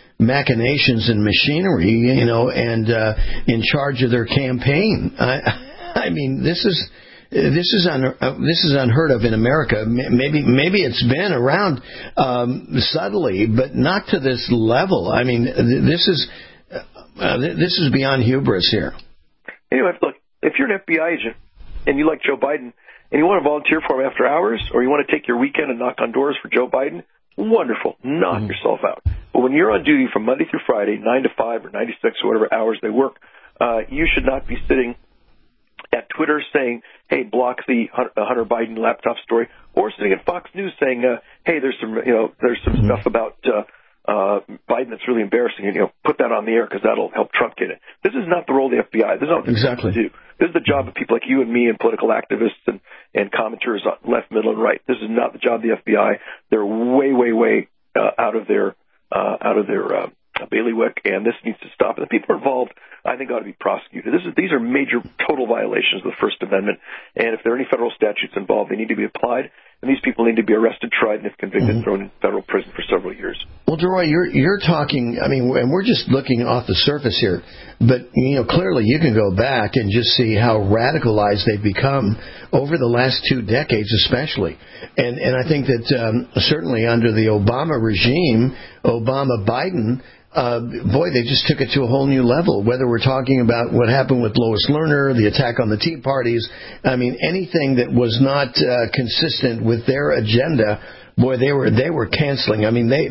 [SPEAKER 12] machinations and machinery, and in charge of their campaign. I mean, this is unheard of in America. Maybe it's been around subtly, but not to this level. I mean, this is beyond hubris here.
[SPEAKER 20] Anyway, look, if you're an FBI agent and you like Joe Biden and you want to volunteer for him after hours, or you want to take your weekend and knock on doors for Joe Biden, wonderful. Knock yourself out. But when you're on duty from Monday through Friday, 9 to 5 or 9 to 6 or whatever hours they work, you should not be sitting at Twitter saying, hey, block the Hunter Biden laptop story, or sitting at Fox News saying, hey, there's some stuff about Biden that's really embarrassing, and put that on the air because that'll help Trump get it. This is not the role of the FBI. This is not what they're do. This is the job of people like you and me and political activists and commenters on left, middle, and right. This is not the job of the FBI. They're way out of their bailiwick, and this needs to stop. And the people involved, I think, ought to be prosecuted. These are major total violations of the First Amendment, and if there are any federal statutes involved, they need to be applied, and these people need to be arrested, tried, and if convicted, thrown in federal prison for several years.
[SPEAKER 12] Well, DeRoy, you're talking, I mean, and we're just looking off the surface here, but, clearly you can go back and just see how radicalized they've become over the last 2 decades especially. And I think that certainly under the Obama regime, Obama-Biden, they just took it to a whole new level, whether we're talking about what happened with Lois Lerner, the attack on the Tea Parties. I mean, anything that was not consistent with their agenda, they were canceling. I mean,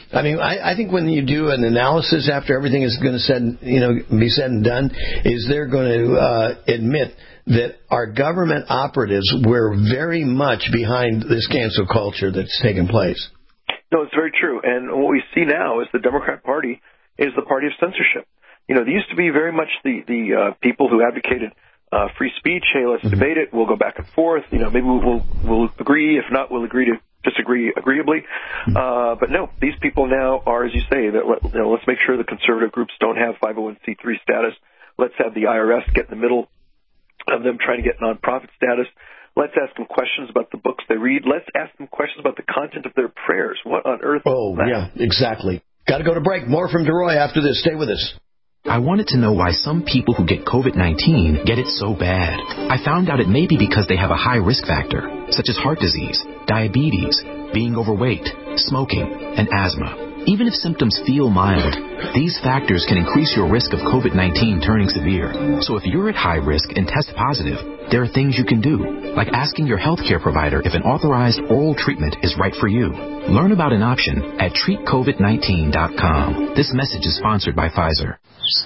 [SPEAKER 12] I think when you do an analysis after everything is going to be said and done, is they're going to admit that our government operatives were very much behind this cancel culture that's taken place.
[SPEAKER 20] No, it's very true. And what we see now is the Democrat Party is the party of censorship. They used to be very much the people who advocated free speech. Hey, let's debate it. We'll go back and forth. Maybe we'll agree. If not, we'll agree to disagree agreeably. But no, these people now are, as you say, that let's make sure the conservative groups don't have 501c3 status. Let's have the IRS get in the middle of them trying to get nonprofit status. Let's ask them questions about the books they read. Let's ask them questions about the content of their prayers. What on earth?
[SPEAKER 12] Oh, yeah, exactly. Got to go to break. More from DeRoy after this. Stay with us.
[SPEAKER 21] I wanted to know why some people who get COVID-19 get it so bad. I found out it may be because they have a high risk factor, such as heart disease, diabetes, being overweight, smoking, and asthma. Even if symptoms feel mild, these factors can increase your risk of COVID-19 turning severe. So if you're at high risk and test positive, there are things you can do, like asking your healthcare provider if an authorized oral treatment is right for you. Learn about an option at treatcovid19.com. This message is sponsored by Pfizer.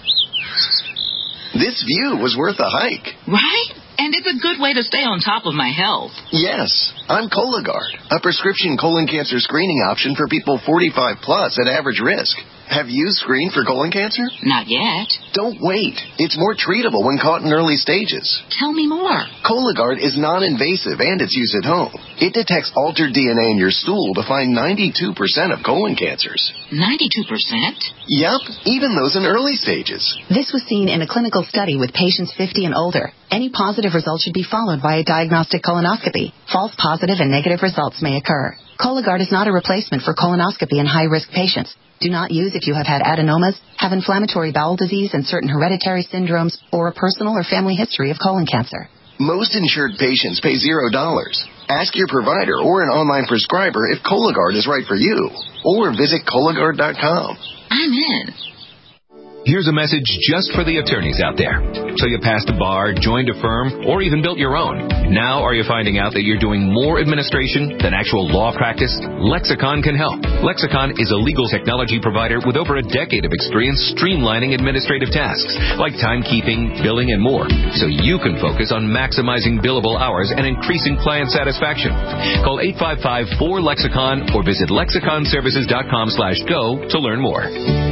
[SPEAKER 22] This view was worth a hike.
[SPEAKER 23] Right? And it's a good way to stay on top of my health.
[SPEAKER 22] Yes. I'm Cologuard, a prescription colon cancer screening option for people 45 plus at average risk. Have you screened for colon cancer?
[SPEAKER 23] Not yet.
[SPEAKER 22] Don't wait. It's more treatable when caught in early stages.
[SPEAKER 23] Tell me more.
[SPEAKER 22] Cologuard is non-invasive and it's used at home. It detects altered DNA in your stool to find 92% of colon cancers.
[SPEAKER 23] 92%?
[SPEAKER 22] Yep, even those in early stages.
[SPEAKER 24] This was seen in a clinical study with patients 50 and older. Any positive result should be followed by a diagnostic colonoscopy. False positive and negative results may occur. Cologuard is not a replacement for colonoscopy in high-risk patients. Do not use if you have had adenomas, have inflammatory bowel disease and certain hereditary syndromes, or a personal or family history of colon cancer.
[SPEAKER 22] Most insured patients pay $0. Ask your provider or an online prescriber if Cologuard is right for you, or visit Cologuard.com.
[SPEAKER 23] I'm in.
[SPEAKER 25] Here's a message just for the attorneys out there. So you passed the bar, joined a firm, or even built your own. Now are you finding out that you're doing more administration than actual law practice? Lexicon can help. Lexicon is a legal technology provider with over a decade of experience streamlining administrative tasks like timekeeping, billing, and more, so you can focus on maximizing billable hours and increasing client satisfaction. Call 855-4LEXICON or visit lexiconservices.com/go to learn more.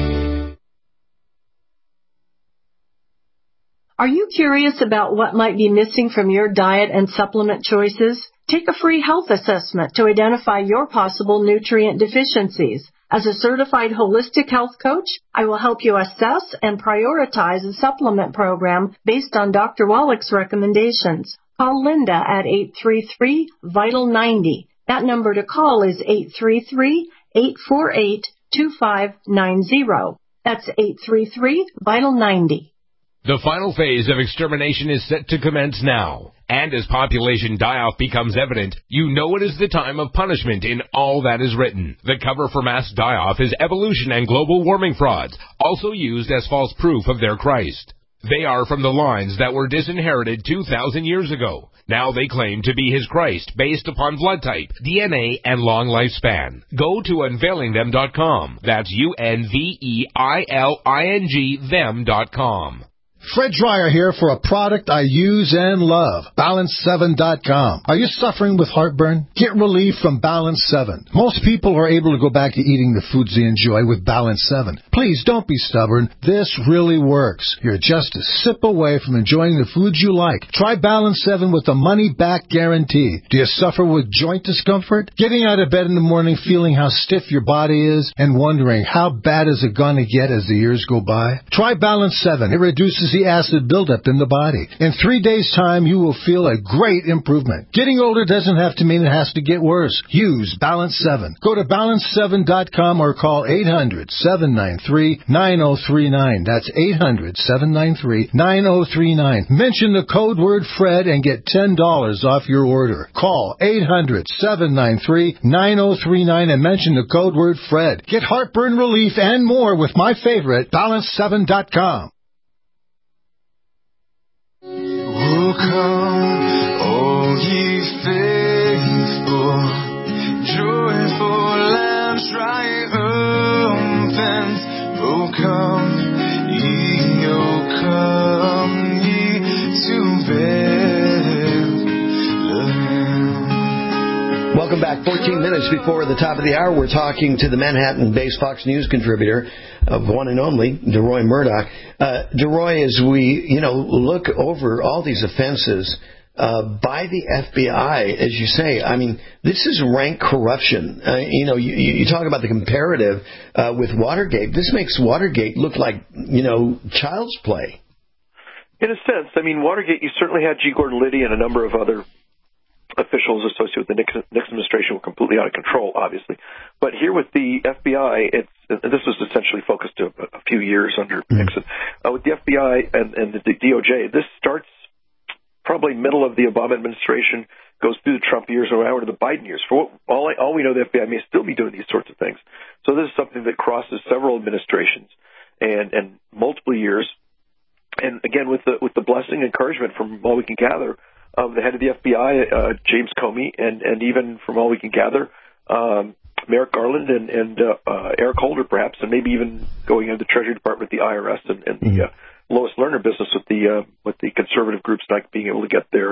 [SPEAKER 26] Are you curious about what might be missing from your diet and supplement choices? Take a free health assessment to identify your possible nutrient deficiencies. As a certified holistic health coach, I will help you assess and prioritize a supplement program based on Dr. Wallach's recommendations. Call Linda at 833-VITAL-90. That number to call is 833-848-2590. That's 833-VITAL-90.
[SPEAKER 4] The final phase of extermination is set to commence now. And as population die-off becomes evident, you know it is the time of punishment in all that is written. The cover for mass die-off is evolution and global warming frauds, also used as false proof of their Christ. They are from the lines that were disinherited 2,000 years ago. Now they claim to be his Christ based upon blood type, DNA, and long lifespan. Go to unveilingthem.com. That's UNVEILING them.com.
[SPEAKER 5] Fred Dreyer here for a product I use and love, Balance7.com. Are you suffering with heartburn? Get relief from Balance 7. Most people are able to go back to eating the foods they enjoy with Balance 7. Please don't be stubborn. This really works. You're just a sip away from enjoying the foods you like. Try Balance 7 with a money-back guarantee. Do you suffer with joint discomfort? Getting out of bed in the morning feeling how stiff your body is and wondering how bad is it going to get as the years go by? Try Balance 7. It reduces the acid buildup in the body. In 3 days' time, you will feel a great improvement. Getting older doesn't have to mean it has to get worse. Use Balance 7. Go to Balance7.com or call 800-793-9039. That's 800-793-9039. Mention the code word Fred and get $10 off your order. Call 800-793-9039 and mention the code word Fred. Get heartburn relief and more with my favorite, Balance7.com.
[SPEAKER 11] Oh, come, all ye faithful, joyful and triumphant. Oh, come ye to Bethlehem.
[SPEAKER 12] Welcome back. 14 minutes before the top of the hour, we're talking to the Manhattan-based Fox News contributor of one and only, DeRoy Murdoch. DeRoy, as we, look over all these offenses by the FBI, as you say, I mean, this is rank corruption. You talk about the comparative with Watergate. This makes Watergate look like, child's play.
[SPEAKER 20] In a sense. I mean, Watergate, you certainly had G. Gordon Liddy and a number of other officials associated with the Nixon administration were completely out of control, obviously. But here with the FBI, this was essentially focused to a few years under Nixon. With the FBI and the DOJ, this starts probably middle of the Obama administration, goes through the Trump years and over to the Biden years. For all we know, the FBI may still be doing these sorts of things. So this is something that crosses several administrations and multiple years. And again, with the blessing and encouragement from all we can gather of the head of the FBI, James Comey, and even from all we can gather, Merrick Garland and Eric Holder, perhaps, and maybe even going into the Treasury Department, the IRS, and the Lois Lerner business with the conservative groups not being able to get their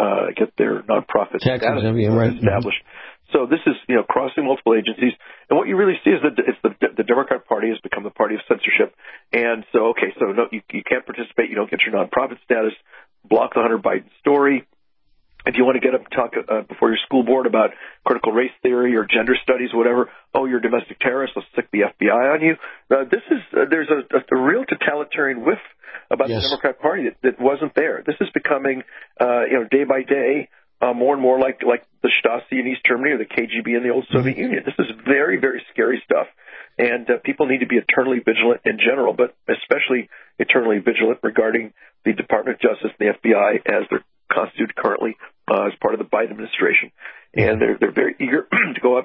[SPEAKER 20] nonprofit status established. So this is crossing multiple agencies, and what you really see is that the Democrat Party has become the party of censorship. And so no, you can't participate, you don't get your nonprofit status. Block the Hunter Biden story. If you want to get up and talk before your school board about critical race theory or gender studies, whatever, you're a domestic terrorist, let's stick the FBI on you. There's a real totalitarian whiff about the Democrat Party that wasn't there. This is becoming, day by day, more and more like the Stasi in East Germany or the KGB in the old Soviet Union. This is very, very scary stuff. And people need to be eternally vigilant in general, but especially eternally vigilant regarding the Department of Justice and the FBI as they're constituted currently as part of the Biden administration. And they're very eager to go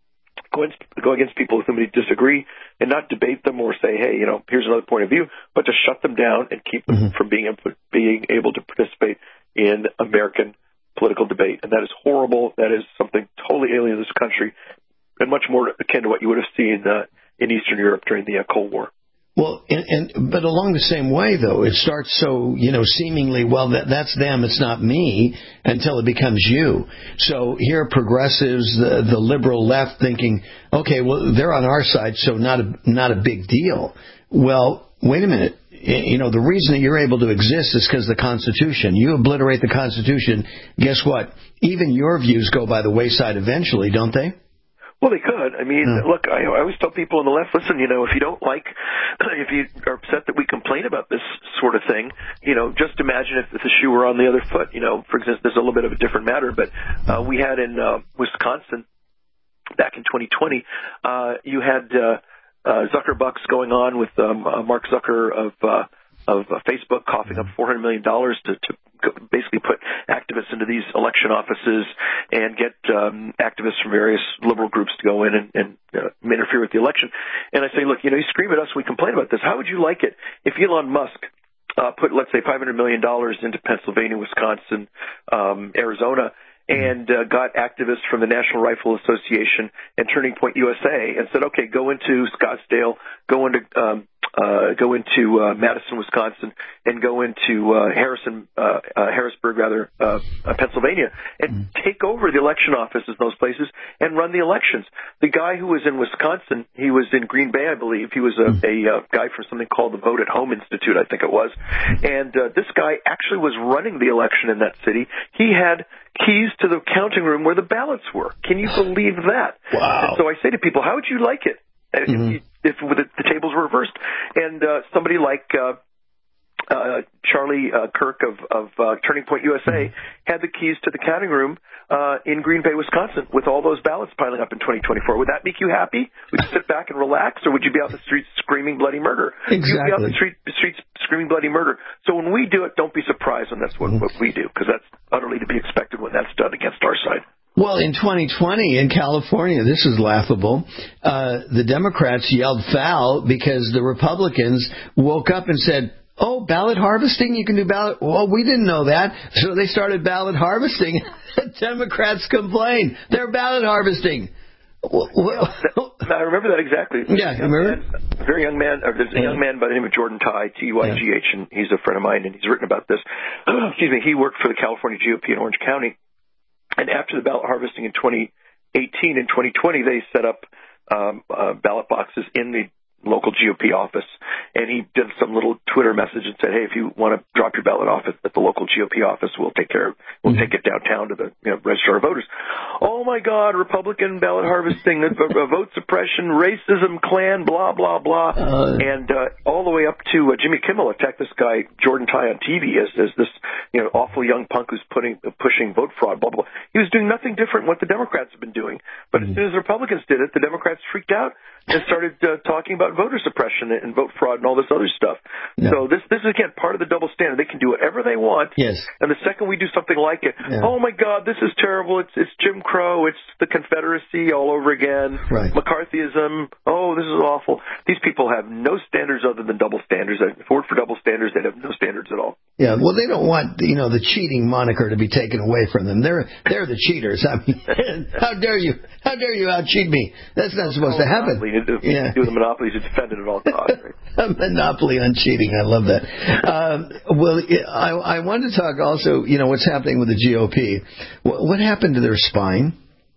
[SPEAKER 20] against people with whom they disagree and not debate them or say, hey, here's another point of view, but to shut them down and keep them from being able to participate in American political debate. And that is horrible. That is something totally alien to this country and much more akin to what you would have seen in Eastern Europe during the Cold War.
[SPEAKER 12] Well, but along the same way, though, it starts so, seemingly, that's them, it's not me, until it becomes you. So here progressives, the liberal left thinking, okay, well, they're on our side, so not a big deal. Well, wait a minute. The reason that you're able to exist is because of the Constitution. You obliterate the Constitution, guess what? Even your views go by the wayside eventually, don't they?
[SPEAKER 20] Well, they could. I mean, look, I always tell people on the left, listen, if you don't if you are upset that we complain about this sort of thing, just imagine if the shoe were on the other foot. For instance, there's a little bit of a different matter, but we had in Wisconsin back in 2020, you had Zuckerbucks going on with Mark Zucker of Facebook coughing up $400 million to basically put activists into these election offices and get activists from various liberal groups to go in and interfere with the election. And I say, look, you scream at us, we complain about this. How would you like it if Elon Musk put, let's say, $500 million into Pennsylvania, Wisconsin, Arizona, and got activists from the National Rifle Association and Turning Point USA and said, okay, go into Scottsdale, go into Madison, Wisconsin, and go into Harrisburg, Pennsylvania, and take over the election offices in those places and run the elections. The guy who was in Wisconsin, he was in Green Bay, I believe. He was a guy from something called the Vote at Home Institute, I think it was. And this guy actually was running the election in that city. He had keys to the counting room where the ballots were. Can you believe that?
[SPEAKER 12] Wow.
[SPEAKER 20] And so I say to people, how would you like it if the tables were reversed? And somebody like Charlie Kirk of Turning Point USA had the keys to the counting room in Green Bay, Wisconsin, with all those ballots piling up in 2024. Would that make you happy? Would you sit back and relax, or would you be out in the streets screaming bloody murder?
[SPEAKER 12] Exactly.
[SPEAKER 20] You'd be out in the streets screaming bloody murder. So when we do it, don't be surprised when that's what we do, because that's utterly to be expected when that's done against our side.
[SPEAKER 12] Well, in 2020 in California, this is laughable. The Democrats yelled foul because the Republicans woke up and said, oh, ballot harvesting? You can do ballot? Well, we didn't know that. So they started ballot harvesting. Democrats complained. They're ballot harvesting.
[SPEAKER 20] I remember that exactly.
[SPEAKER 12] Yeah, you remember?
[SPEAKER 20] A very young man. There's a young man by the name of Jordan Ty, T-Y-G-H, and he's a friend of mine, and he's written about this. Excuse me. He worked for the California GOP in Orange County. And after the ballot harvesting in 2018 and 2020, they set up ballot boxes in the local GOP office. And he did some little Twitter message and said, hey, if you want to drop your ballot off at the local GOP office, we'll take care of it. We'll take it downtown to the register of voters. Oh, my God, Republican ballot harvesting, vote suppression, racism, Klan, blah, blah, blah. And all the way up to Jimmy Kimmel attacked this guy, Jordan Ty, on TV as this awful young punk who's pushing vote fraud, blah, blah, blah. He was doing nothing different than what the Democrats have been doing. But as soon as the Republicans did it, the Democrats freaked out and started talking about voter suppression and vote fraud and all this other stuff. No. So this is, again, part of the double standard. They can do whatever they want.
[SPEAKER 12] Yes.
[SPEAKER 20] And the second we do something like it, oh, my God, this is terrible. It's Jim Crow. It's the Confederacy all over again.
[SPEAKER 12] Right.
[SPEAKER 20] McCarthyism. Oh, this is awful. These people have no standards other than double standards. If it weren't for double standards, they'd have no standards at all.
[SPEAKER 12] Yeah, well, they don't want, the cheating moniker to be taken away from them. They're the cheaters. I mean, how dare you out-cheat me? That's not supposed to happen.
[SPEAKER 20] Do the monopolies to defend it at all costs. Right?
[SPEAKER 12] A monopoly on cheating. I love that. I wanted to talk also, what's happening with the GOP. What happened to their spine?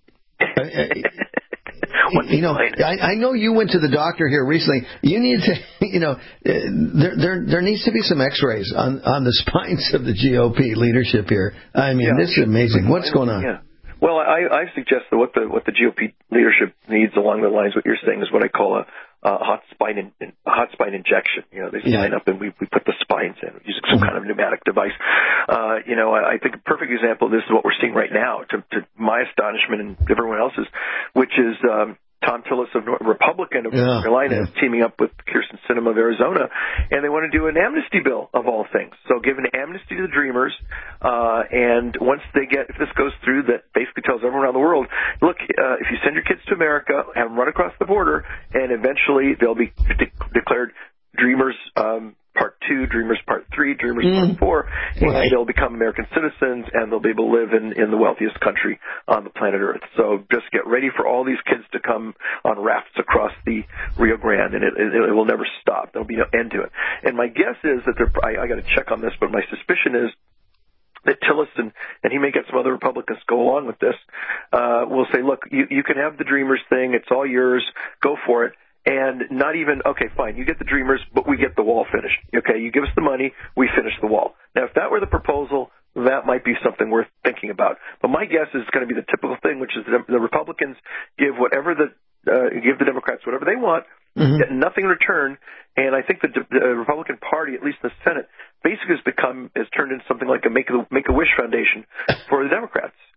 [SPEAKER 12] I know you went to the doctor here recently. You need to, there needs to be some X-rays on the spines of the GOP leadership here. I mean, this is amazing. What's going on?
[SPEAKER 20] Yeah. Well, I suggest that what the GOP leadership needs along the lines what you're saying is what I call a hot spine injection. They sign up and we put the spines in using some kind of pneumatic device. I think a perfect example of this is what we're seeing right now, to my astonishment and everyone else's, which is Tom Tillis, a Republican of North Carolina, is teaming up with Kyrsten Sinema of Arizona, and they want to do an amnesty bill, of all things. So give an amnesty to the Dreamers, and once if this goes through, that basically tells everyone around the world, look, if you send your kids to America, have them run across the border, and eventually they'll be declared Dreamers Part 2, Dreamers Part 3, Dreamers Part 4, and they'll become American citizens, and they'll be able to live in the wealthiest country on the planet Earth. So just get ready for all these kids to come on rafts across the Rio Grande, and it will never stop. There'll be no end to it. And my guess is that I got to check on this, but my suspicion is that Tillis and he may get some other Republicans go along with this, will say, look, you can have the Dreamers thing. It's all yours. Go for it. And not even, okay, fine, you get the Dreamers, but we get the wall finished. Okay, you give us the money, we finish the wall. Now, if that were the proposal, that might be something worth thinking about. But my guess is it's going to be the typical thing, which is the Republicans give the Democrats whatever they want, get nothing in return. And I think the Republican Party, at least in the Senate, basically has turned into something like a Make-A-Wish Foundation for the Democrats.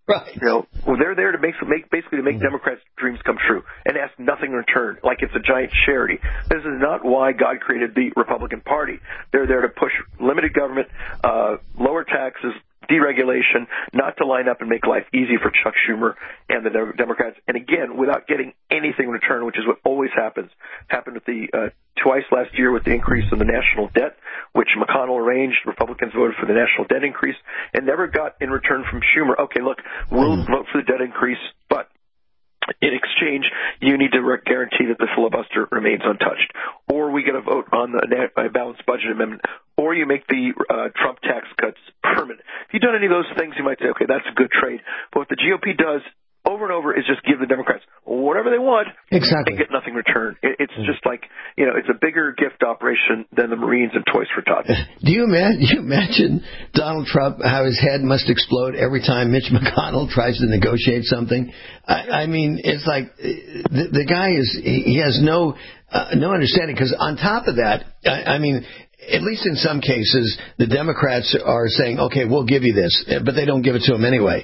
[SPEAKER 12] Right.
[SPEAKER 20] You know, well, they're there to basically to make Democrats' dreams come true and ask nothing in return, like it's a giant charity. This is not why God created the Republican Party. They're there to push limited government, lower taxes, deregulation, not to line up and make life easy for Chuck Schumer and the Democrats. And again, without getting anything in return, which is what always happens. Happened with the twice last year with the increase in the national debt, which McConnell arranged. Republicans voted for the national debt increase and never got in return from Schumer, okay, look, we'll vote for the debt increase, but in exchange, you need to guarantee that the filibuster remains untouched. Or we get a vote on the balanced budget amendment. Or you make the Trump tax cuts permanent. If you've done any of those things, you might say, okay, that's a good trade. But what the GOP does over and over is just give the Democrats whatever they want
[SPEAKER 12] exactly.
[SPEAKER 20] and get nothing in return. It's just like, you know, it's a bigger gift operation than the Marines and Toys for Tots.
[SPEAKER 12] Do you imagine Donald Trump, how his head must explode every time Mitch McConnell tries to negotiate something? I mean, it's like the guy he has no understanding, because on top of that, I mean, at least in some cases, the Democrats are saying, okay, we'll give you this, but they don't give it to them anyway.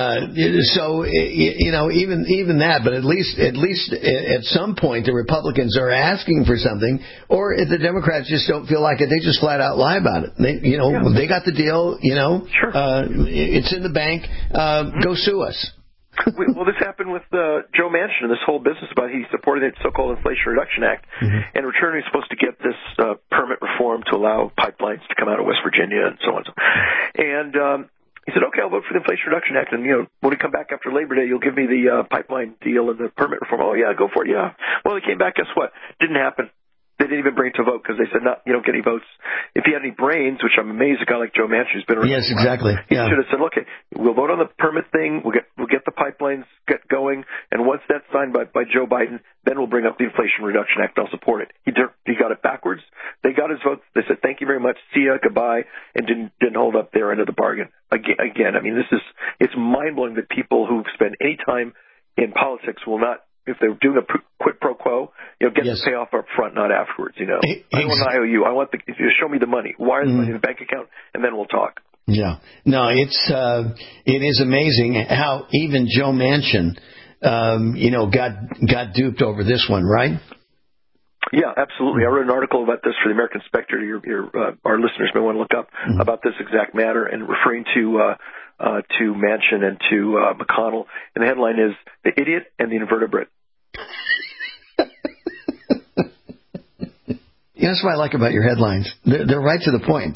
[SPEAKER 12] So, you know, even that, but at least at some point, the Republicans are asking for something, or if the Democrats just don't feel like it, they just flat out lie about it. They got the deal, you know,
[SPEAKER 20] sure.
[SPEAKER 12] It's in the bank, go sue us.
[SPEAKER 20] Well, this happened with Joe Manchin and this whole business about he supported the so-called Inflation Reduction Act. Mm-hmm. In return, he's supposed to get this permit reform to allow pipelines to come out of West Virginia and so on. And he said, okay, I'll vote for the Inflation Reduction Act. And, you know, when we come back after Labor Day, you'll give me the pipeline deal and the permit reform. Oh, yeah, go for it, yeah. Well, he came back, guess what? Didn't happen. They didn't even bring it to a vote because they said, no, you don't get any votes. If he had any brains, which I'm amazed a guy like Joe Manchin who's been around.
[SPEAKER 12] Yes, exactly.
[SPEAKER 20] He should have said, okay, we'll vote on the permit thing. We'll get the pipelines get going. And once that's signed by Joe Biden, then we'll bring up the Inflation Reduction Act. I'll support it. He got it backwards. They got his votes. They said, thank you very much. See ya. Goodbye. And didn't hold up their end of the bargain. Again, I mean, it's mind blowing that people who spend any time in politics will not, if they're doing a quid pro quo, you know, get the payoff up front, not afterwards. You know, I want an IOU. I want if you show me the money, wire the money in the bank account, and then we'll talk.
[SPEAKER 12] Yeah, no, it is amazing how even Joe Manchin, got duped over this one, right?
[SPEAKER 20] Yeah, absolutely. I wrote an article about this for the American Spectator. Our listeners may want to look up about this exact matter, and referring to Manchin and to McConnell. And the headline is "The Idiot and the Invertebrate."
[SPEAKER 12] Yeah, that's what I like about your headlines. They're right to the point.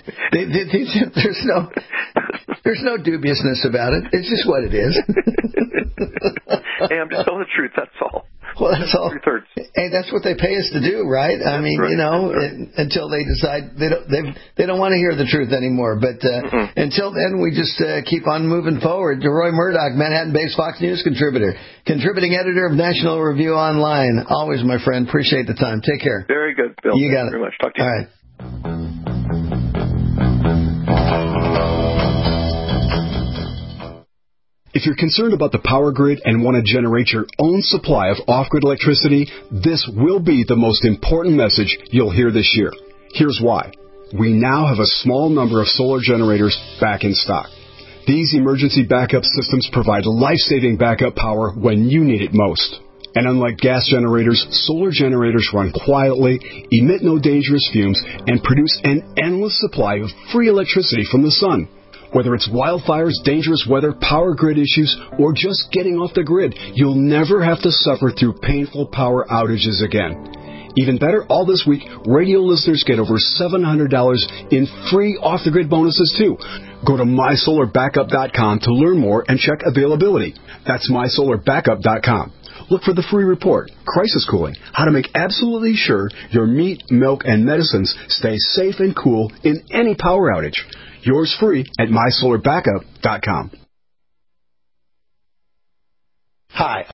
[SPEAKER 12] There's no dubiousness about it. It's just what it is.
[SPEAKER 20] Hey, I'm just telling the truth. That's all.
[SPEAKER 12] Well, that's all. And that's what they pay us to do, right? I mean, right. You know, until they decide they don't want to hear the truth anymore. But until then, we just keep on moving forward. Roy Murdoch, Manhattan-based Fox News contributor, contributing editor of National Review Online. Always, my friend. Appreciate the time. Take care.
[SPEAKER 20] Very good, Bill.
[SPEAKER 12] You got it.
[SPEAKER 20] Very much. Talk to you.
[SPEAKER 12] All right.
[SPEAKER 6] If you're concerned about the power grid and want to generate your own supply of off-grid electricity, this will be the most important message you'll hear this year. Here's why. We now have a small number of solar generators back in stock. These emergency backup systems provide life-saving backup power when you need it most. And unlike gas generators, solar generators run quietly, emit no dangerous fumes, and produce an endless supply of free electricity from the sun. Whether it's wildfires, dangerous weather, power grid issues, or just getting off the grid, you'll never have to suffer through painful power outages again. Even better, all this week, radio listeners get over $700 in free off-the-grid bonuses, too. Go to mysolarbackup.com to learn more and check availability. That's mysolarbackup.com. Look for the free report, Crisis Cooling, how to make absolutely sure your meat, milk, and medicines stay safe and cool in any power outage. Yours free at mysolarbackup.com.
[SPEAKER 12] Hi.